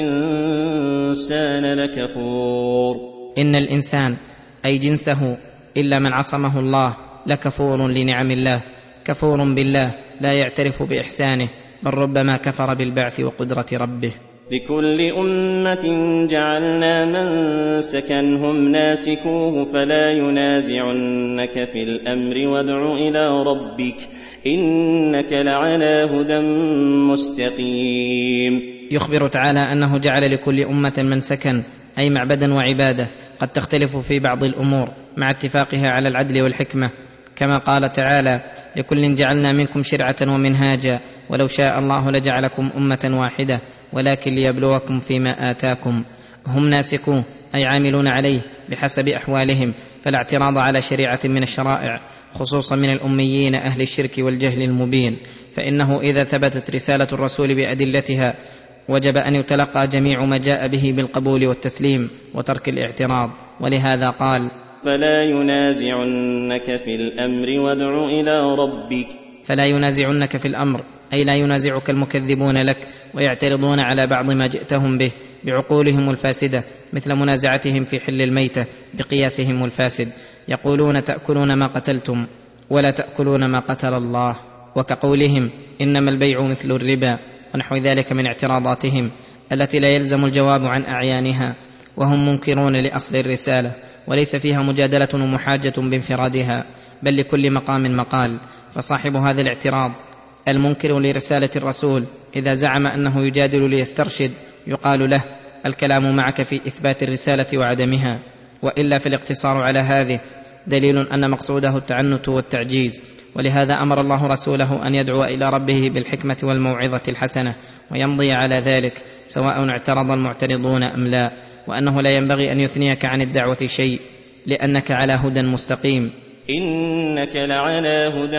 الإنسان لكفور. إن الإنسان أي جنسه إلا من عصمه الله لكفور لنعم الله، كفور بالله لا يعترف بإحسانه، بل ربما كفر بالبعث وقدرة ربه. لكل أمة جعلنا منسكا هم ناسكوه فلا ينازعنك في الأمر وادع إلى ربك إنك لعلى هدى مستقيم. يخبر تعالى أنه جعل لكل أمة منسكا أي معبدا وعبادة قد تختلف في بعض الأمور مع اتفاقها على العدل والحكمة، كما قال تعالى: لكل جعلنا منكم شرعة ومنهاجا ولو شاء الله لجعلكم أمة واحدة ولكن ليبلوكم فيما آتاكم. هم ناسكوه أي عاملون عليه بحسب أحوالهم، فلا اعتراض على شريعة من الشرائع، خصوصا من الأميين أهل الشرك والجهل المبين، فإنه إذا ثبتت رسالة الرسول بأدلتها وجب أن يتلقى جميع ما جاء به بالقبول والتسليم وترك الاعتراض. ولهذا قال: فلا ينازعنك في الأمر وادع إلى ربك. فلا ينازعنك في الأمر أي لا ينازعك المكذبون لك ويعترضون على بعض ما جئتهم به بعقولهم الفاسدة، مثل منازعتهم في حل الميتة بقياسهم الفاسد، يقولون تأكلون ما قتلتم ولا تأكلون ما قتل الله، وكقولهم إنما البيع مثل الربا، ونحو ذلك من اعتراضاتهم التي لا يلزم الجواب عن أعيانها، وهم منكرون لأصل الرسالة، وليس فيها مجادلة ومحاجة بانفرادها، بل لكل مقام مقال. فصاحب هذا الاعتراض المنكر لرسالة الرسول إذا زعم أنه يجادل ليسترشد يقال له: الكلام معك في إثبات الرسالة وعدمها، وإلا فالاقتصار على هذه دليل أن مقصوده التعنت والتعجيز. ولهذا أمر الله رسوله أن يدعو إلى ربه بالحكمة والموعظة الحسنة ويمضي على ذلك سواء اعترض المعترضون أم لا، وأنه لا ينبغي أن يثنيك عن الدعوة شيء لأنك على هدى مستقيم. إنك لعلى هدى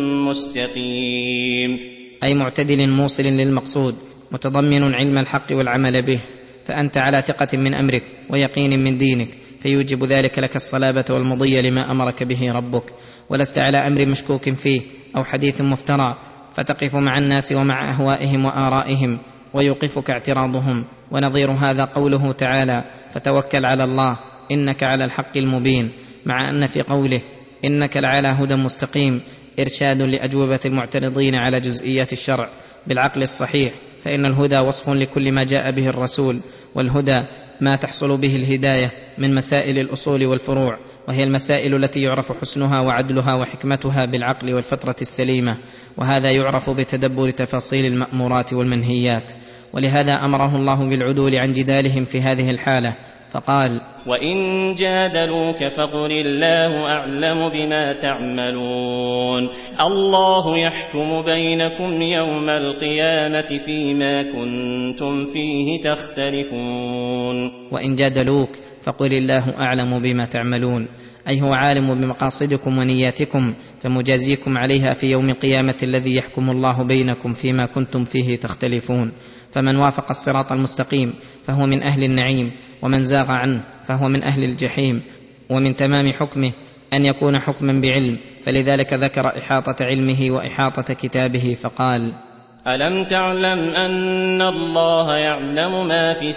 مستقيم أي معتدل موصل للمقصود متضمن علم الحق والعمل به، فأنت على ثقة من أمرك ويقين من دينك، فيوجب ذلك لك الصلابة والمضي لما أمرك به ربك، ولست على أمر مشكوك فيه أو حديث مفترى فتقف مع الناس ومع أهوائهم وآرائهم ويوقفك اعتراضهم. ونظير هذا قوله تعالى: فتوكل على الله إنك على الحق المبين، مع أن في قوله إنك لعلى هدى مستقيم إرشاد لأجوبة المعترضين على جزئيات الشرع بالعقل الصحيح، فإن الهدى وصف لكل ما جاء به الرسول، والهدى ما تحصل به الهداية من مسائل الأصول والفروع، وهي المسائل التي يعرف حسنها وعدلها وحكمتها بالعقل والفطرة السليمة، وهذا يعرف بتدبر تفاصيل المأمورات والمنهيات. ولهذا أمره الله بالعدول عن جدالهم في هذه الحالة فقال: وإن جادلوك فقل الله أعلم بما تعملون الله يحكم بينكم يوم القيامة فيما كنتم فيه تختلفون. وإن جادلوك فقل الله أعلم بما تعملون، أي هو عالم بمقاصدكم ونياتكم فمجازيكم عليها في يوم القيامة الذي يحكم الله بينكم فيما كنتم فيه تختلفون. فمن وافق الصراط المستقيم فهو من أهل النعيم، ومن زاغ عنه فهو من أهل الجحيم. ومن تمام حكمه أن يكون حكما بعلم فلذلك ذكر إحاطة علمه وإحاطة كتابه فقال: ألم تعلم أن الله يعلم ما في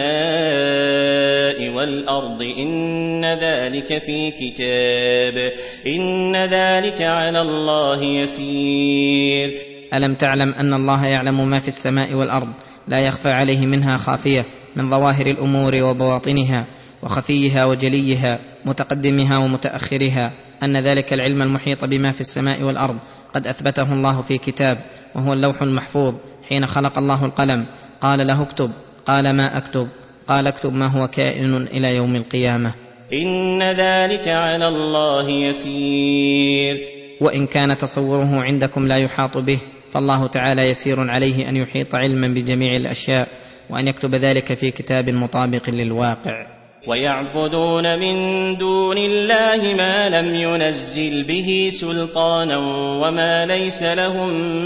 السماء والأرض إن ذلك في كتاب إن ذلك على الله يسير. ألم تعلم أن الله يعلم ما في السماء والأرض لا يخفى عليه منها خافية من ظواهر الأمور وبواطنها وخفيها وجليها متقدمها ومتأخرها، أن ذلك العلم المحيط بما في السماء والأرض قد أثبته الله في كتاب وهو اللوح المحفوظ. حين خلق الله القلم قال له اكتب، قال ما أكتب؟ قال اكتب ما هو كائن إلى يوم القيامة. إن ذلك على الله يسير. وإن كان تصوره عندكم لا يحاط به، فالله تعالى يسير عليه أن يحيط علما بجميع الأشياء وأن يكتب ذلك في كتاب مطابق للواقع. ويعبدون من دون الله ما لم ينزل به سلطانا وما ليس لهم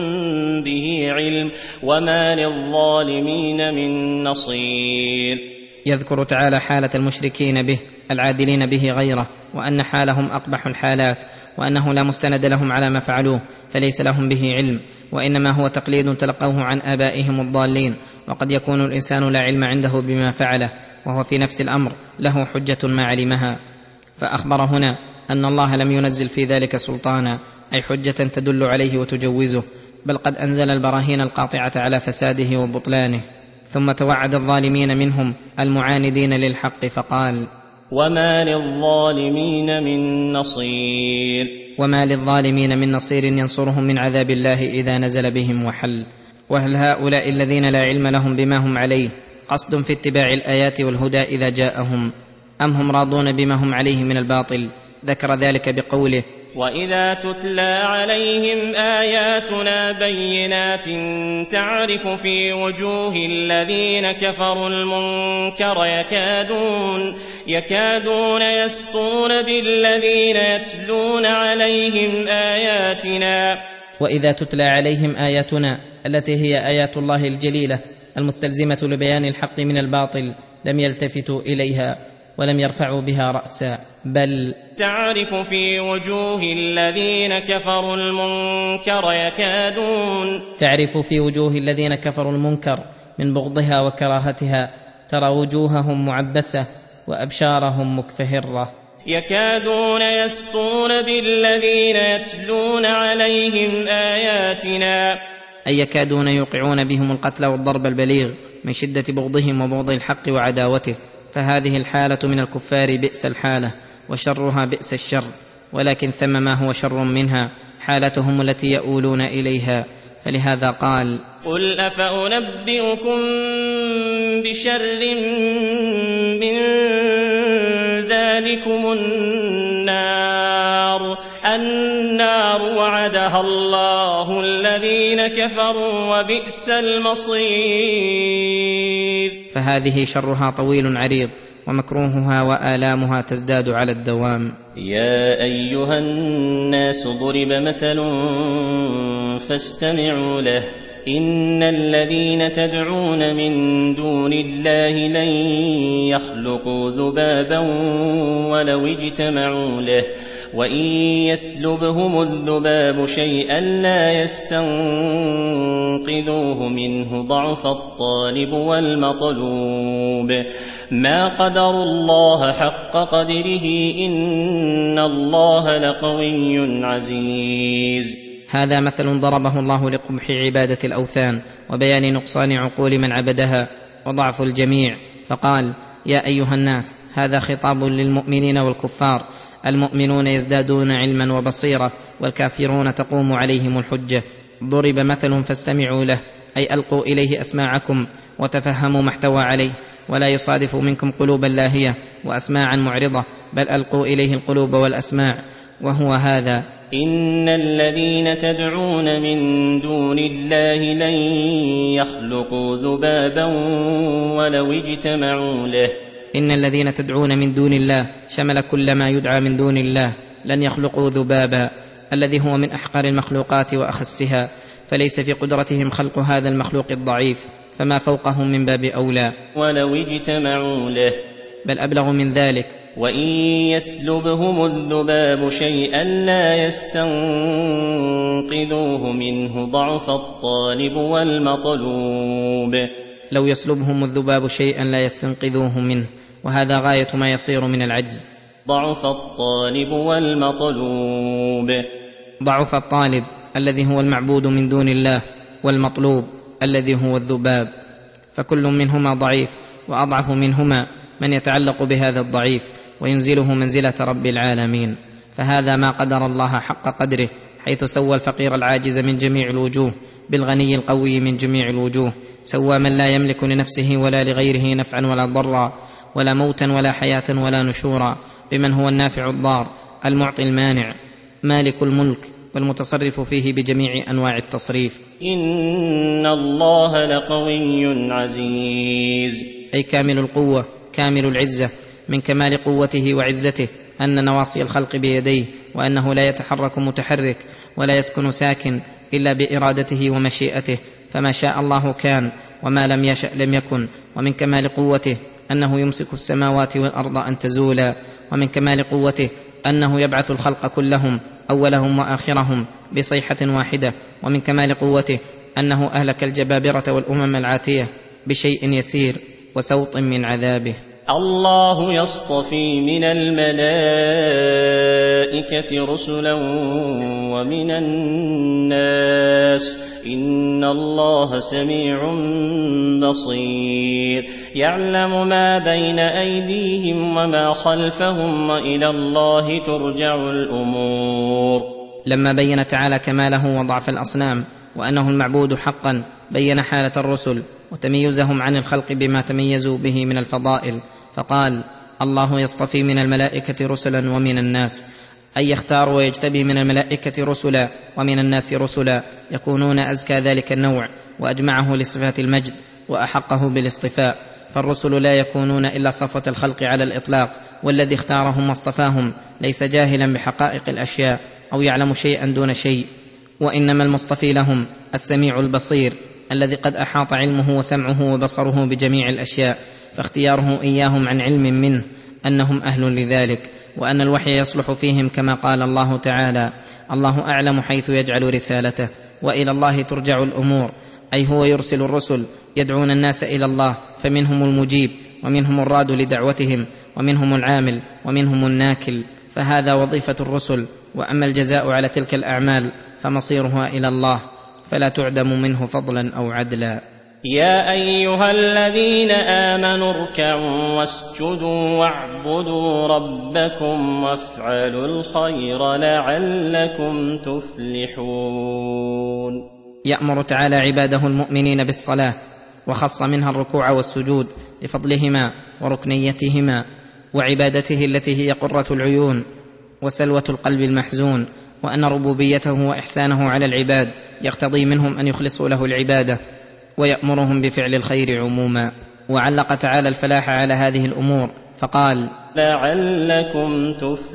به علم وما للظالمين من نصير. يذكر تعالى حالة المشركين به العادلين به غيره، وأن حالهم أقبح الحالات، وأنه لا مستند لهم على ما فعلوه فليس لهم به علم، وإنما هو تقليد تلقوه عن آبائهم الضالين. وقد يكون الإنسان لا علم عنده بما فعله وهو في نفس الأمر له حجة ما علمها، فأخبر هنا أن الله لم ينزل في ذلك سلطانا، أي حجة تدل عليه وتجوزه، بل قد أنزل البراهين القاطعة على فساده وبطلانه. ثم توعد الظالمين منهم المعاندين للحق فقال: وما للظالمين من نصير. وما للظالمين من نصير ينصرهم من عذاب الله إذا نزل بهم وحل. وهل هؤلاء الذين لا علم لهم بما هم عليه قصد في اتباع الآيات والهدى إذا جاءهم، أم هم راضون بما هم عليه من الباطل؟ ذكر ذلك بقوله: وإذا تتلى عليهم آياتنا بينات تعرف في وجوه الذين كفروا المنكر يكادون يسطون بالذين يتلون عليهم آياتنا. وإذا تتلى عليهم آياتنا التي هي آيات الله الجليلة المستلزمة لبيان الحق من الباطل لم يلتفتوا إليها ولم يرفعوا بها رأسا، بل تعرف في وجوه الذين كفروا المنكر من بغضها وكراهتها، ترى وجوههم معبسة وأبشارهم مكفهرة. يكادون يسطون بالذين يتلون عليهم آياتنا، أي يكادون يوقعون بهم القتل والضرب البليغ من شدة بغضهم وبغض الحق وعداوته. فهذه الحالة من الكفار بئس الحالة وشرها بئس الشر، ولكن ثم ما هو شر منها حالتهم التي يؤولون إليها. فلهذا قال: قل أفأنبئكم بشر من ذلكم النار وعدها الله الذين كفروا وبئس المصير. فهذه شرها طويل عريض، ومكروهها وآلامها تزداد على الدوام. يا أيها الناس ضرب مثل فاستمعوا له إن الذين تدعون من دون الله لن يخلقوا ذبابا ولو اجتمعوا له وإن يسلبهم الذباب شيئا لا يستنقذوه منه ضعف الطالب والمطلوب ما قدروا الله حق قدره إن الله لقوي عزيز. هذا مثل ضربه الله لقبح عبادة الأوثان وبيان نقصان عقول من عبدها وضعف الجميع، فقال: يا أيها الناس. هذا خطاب للمؤمنين والكفار. المؤمنون يزدادون علما وبصيرة، والكافرون تقوم عليهم الحجة. ضرب مثل فاستمعوا له، أي ألقوا إليه أسماعكم وتفهموا ما احتوى عليه، ولا يصادف منكم قلوبا لاهية وأسماعا معرضة، بل ألقوا إليه القلوب والأسماع، وهو هذا: إن الذين تدعون من دون الله لن يخلقوا ذبابا ولو اجتمعوا له. إن الذين تدعون من دون الله شمل كل ما يدعى من دون الله، لن يخلقوا ذبابا الذي هو من أحقر المخلوقات وأخسها، فليس في قدرتهم خلق هذا المخلوق الضعيف، فما فوقهم من باب أولى. ولو اجتمعوا له، بل أبلغ من ذلك، وإن يسلبهم الذباب شيئا لا يستنقذوه منه ضعف الطالب والمطلوب. لو يسلبهم الذباب شيئا لا يستنقذوه منه، وهذا غاية ما يصير من العجز. ضعف الطالب والمطلوب. ضعف الطالب الذي هو المعبود من دون الله، والمطلوب الذي هو الذباب، فكل منهما ضعيف، وأضعف منهما من يتعلق بهذا الضعيف وينزله منزلة رب العالمين. فهذا ما قدر الله حق قدره، حيث سوى الفقير العاجز من جميع الوجوه بالغني القوي من جميع الوجوه، سوى من لا يملك لنفسه ولا لغيره نفعا ولا ضرا، ولا موتا ولا حياة ولا نشورا، بمن هو النافع الضار المعطي المانع مالك الملك والمتصرف فيه بجميع أنواع التصريف. إن الله لقوي عزيز، أي كامل القوة كامل العزة. من كمال قوته وعزته أن نواصي الخلق بيديه، وأنه لا يتحرك متحرك ولا يسكن ساكن إلا بإرادته ومشيئته، فما شاء الله كان وما لم يشأ لم يكن. ومن كمال قوته أنه يمسك السماوات والأرض أن تزولا. ومن كمال قوته أنه يبعث الخلق كلهم أولهم وآخرهم بصيحة واحدة. ومن كمال قوته أنه أهلك الجبابرة والأمم العاتية بشيء يسير وسوط من عذابه. الله يصطفي من الملائكة رسلا ومن الناس، إن الله سميع بصير، يعلم ما بين أيديهم وما خلفهم وإلى الله ترجع الأمور. لما بين تعالى كماله وضعف الأصنام وأنه المعبود حقا، بين حالة الرسل وتميزهم عن الخلق بما تميزوا به من الفضائل، فقال: الله يصطفي من الملائكة رسلا ومن الناس، أي يختار ويجتبي من الملائكة رسلا ومن الناس رسلا، يكونون أزكى ذلك النوع وأجمعه لصفات المجد وأحقه بالاصطفاء. فالرسل لا يكونون إلا صفوة الخلق على الإطلاق، والذي اختارهم واصطفاهم ليس جاهلا بحقائق الأشياء أو يعلم شيئا دون شيء، وإنما المصطفي لهم السميع البصير الذي قد أحاط علمه وسمعه وبصره بجميع الأشياء، فاختياره إياهم عن علم منه أنهم أهل لذلك، وأن الوحي يصلح فيهم كما قال الله تعالى: الله أعلم حيث يجعل رسالته وإلى الله ترجع الأمور. أي هو يرسل الرسل يدعون الناس إلى الله، فمنهم المجيب ومنهم الراد لدعوتهم ومنهم العامل ومنهم الناكل، فهذا وظيفة الرسل. وأما الجزاء على تلك الأعمال فمصيرها إلى الله، فلا تعدم منه فضلا أو عدلا. يا أيها الذين آمنوا اركعوا واسجدوا واعبدوا ربكم وافعلوا الخير لعلكم تفلحون. يأمر تعالى عباده المؤمنين بالصلاة، وخص منها الركوع والسجود لفضلهما وركنيتهما وعبادته التي هي قرة العيون وسلوة القلب المحزون، وأن ربوبيته وإحسانه على العباد يقتضي منهم أن يخلصوا له العبادة، ويأمرهم بفعل الخير عموما. وعلق تعالى الفلاح على هذه الأمور فقال: لعلكم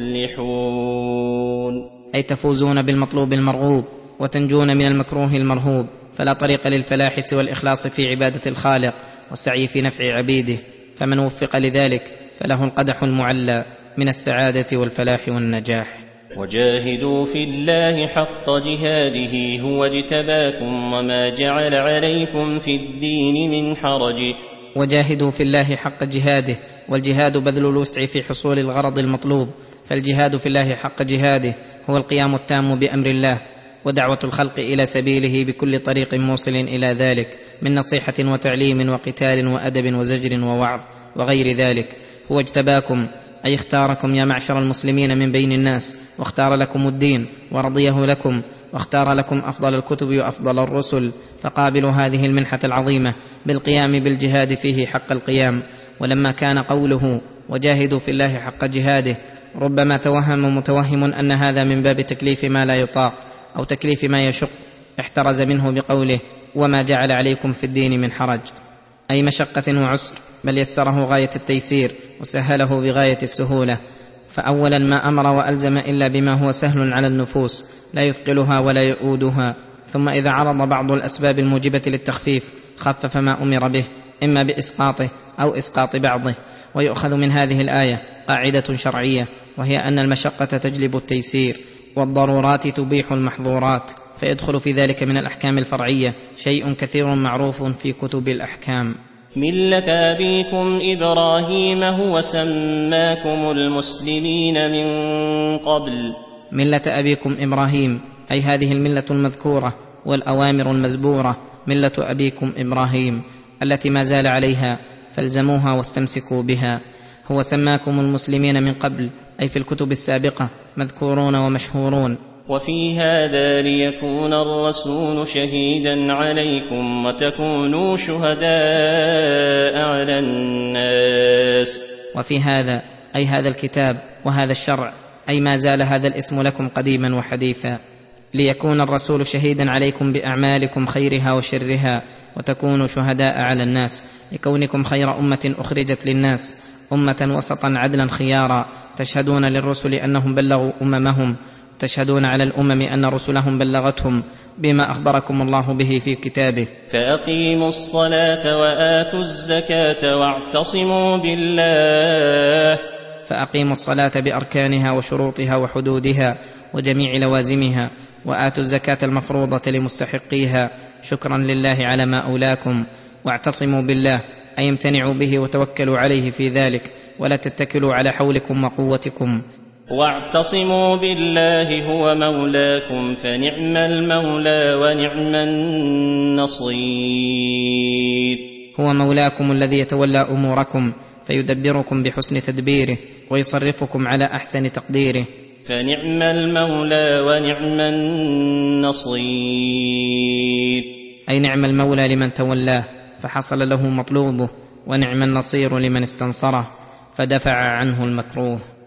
تفلحون، أي تفوزون بالمطلوب المرغوب وتنجون من المكروه المرهوب. فلا طريق للفلاح سوى الإخلاص في عبادة الخالق والسعي في نفع عبيده، فمن وفق لذلك فله القدح المعلى من السعادة والفلاح والنجاح. وجاهدوا في الله حق جهاده هو اجتباكم وما جعل عليكم في الدين من حرج. وجاهدوا في الله حق جهاده، والجهاد بذل الوسع في حصول الغرض المطلوب، فالجهاد في الله حق جهاده هو القيام التام بأمر الله ودعوة الخلق إلى سبيله بكل طريق موصل إلى ذلك من نصيحة وتعليم وقتال وأدب وزجر ووعظ وغير ذلك. هو اجتباكم أي اختاركم يا معشر المسلمين من بين الناس، واختار لكم الدين ورضيه لكم، واختار لكم أفضل الكتب وأفضل الرسل، فقابلوا هذه المنحة العظيمة بالقيام بالجهاد فيه حق القيام. ولما كان قوله وجاهدوا في الله حق جهاده ربما توهم متوهم أن هذا من باب تكليف ما لا يطاق أو تكليف ما يشق، احترز منه بقوله وما جعل عليكم في الدين من حرج، أي مشقة وعسر، بل يسره غاية التيسير وسهله بغاية السهولة. فأولا ما أمر وألزم إلا بما هو سهل على النفوس لا يثقلها ولا يؤودها، ثم إذا عرض بعض الأسباب الموجبة للتخفيف خفف ما أمر به إما بإسقاطه أو إسقاط بعضه. ويؤخذ من هذه الآية قاعدة شرعية، وهي أن المشقة تجلب التيسير، والضرورات تبيح المحظورات، فيدخل في ذلك من الأحكام الفرعية شيء كثير معروف في كتب الأحكام. ملة أبيكم إبراهيم هو سماكم المسلمين من قبل. ملة أبيكم إبراهيم أي هذه الملة المذكورة والأوامر المزبورة، ملة أبيكم إبراهيم التي ما زال عليها، فالزموها واستمسكوا بها. هو سماكم المسلمين من قبل أي في الكتب السابقة مذكورون ومشهورون. وفي هذا ليكون الرسول شهيدا عليكم وتكونوا شهداء على الناس. وفي هذا أي هذا الكتاب وهذا الشرع، أي ما زال هذا الاسم لكم قديما وحديثا، ليكون الرسول شهيدا عليكم بأعمالكم خيرها وشرها وتكونوا شهداء على الناس، لكونكم خير أمة أخرجت للناس، أمة وسطا عدلا خيارا، تشهدون للرسل أنهم بلغوا أممهم، تشهدون على الأمم أن رسلهم بلغتهم بما أخبركم الله به في كتابه. فأقيموا الصلاة وآتوا الزكاة واعتصموا بالله. فأقيموا الصلاة بأركانها وشروطها وحدودها وجميع لوازمها، وآتوا الزكاة المفروضة لمستحقيها شكرا لله على ما أولاكم، واعتصموا بالله أي امتنعوا به وتوكلوا عليه في ذلك، ولا تتكلوا على حولكم وقوتكم. واعتصموا بالله هو مولاكم فنعم المولى ونعم النصير. هو مولاكم الذي يتولى أموركم فيدبركم بحسن تدبيره ويصرفكم على أحسن تقديره. فنعم المولى ونعم النصير أي نعم المولى لمن تولاه فحصل له مطلوبه، ونعم النصير لمن استنصره فدفع عنه المكروه.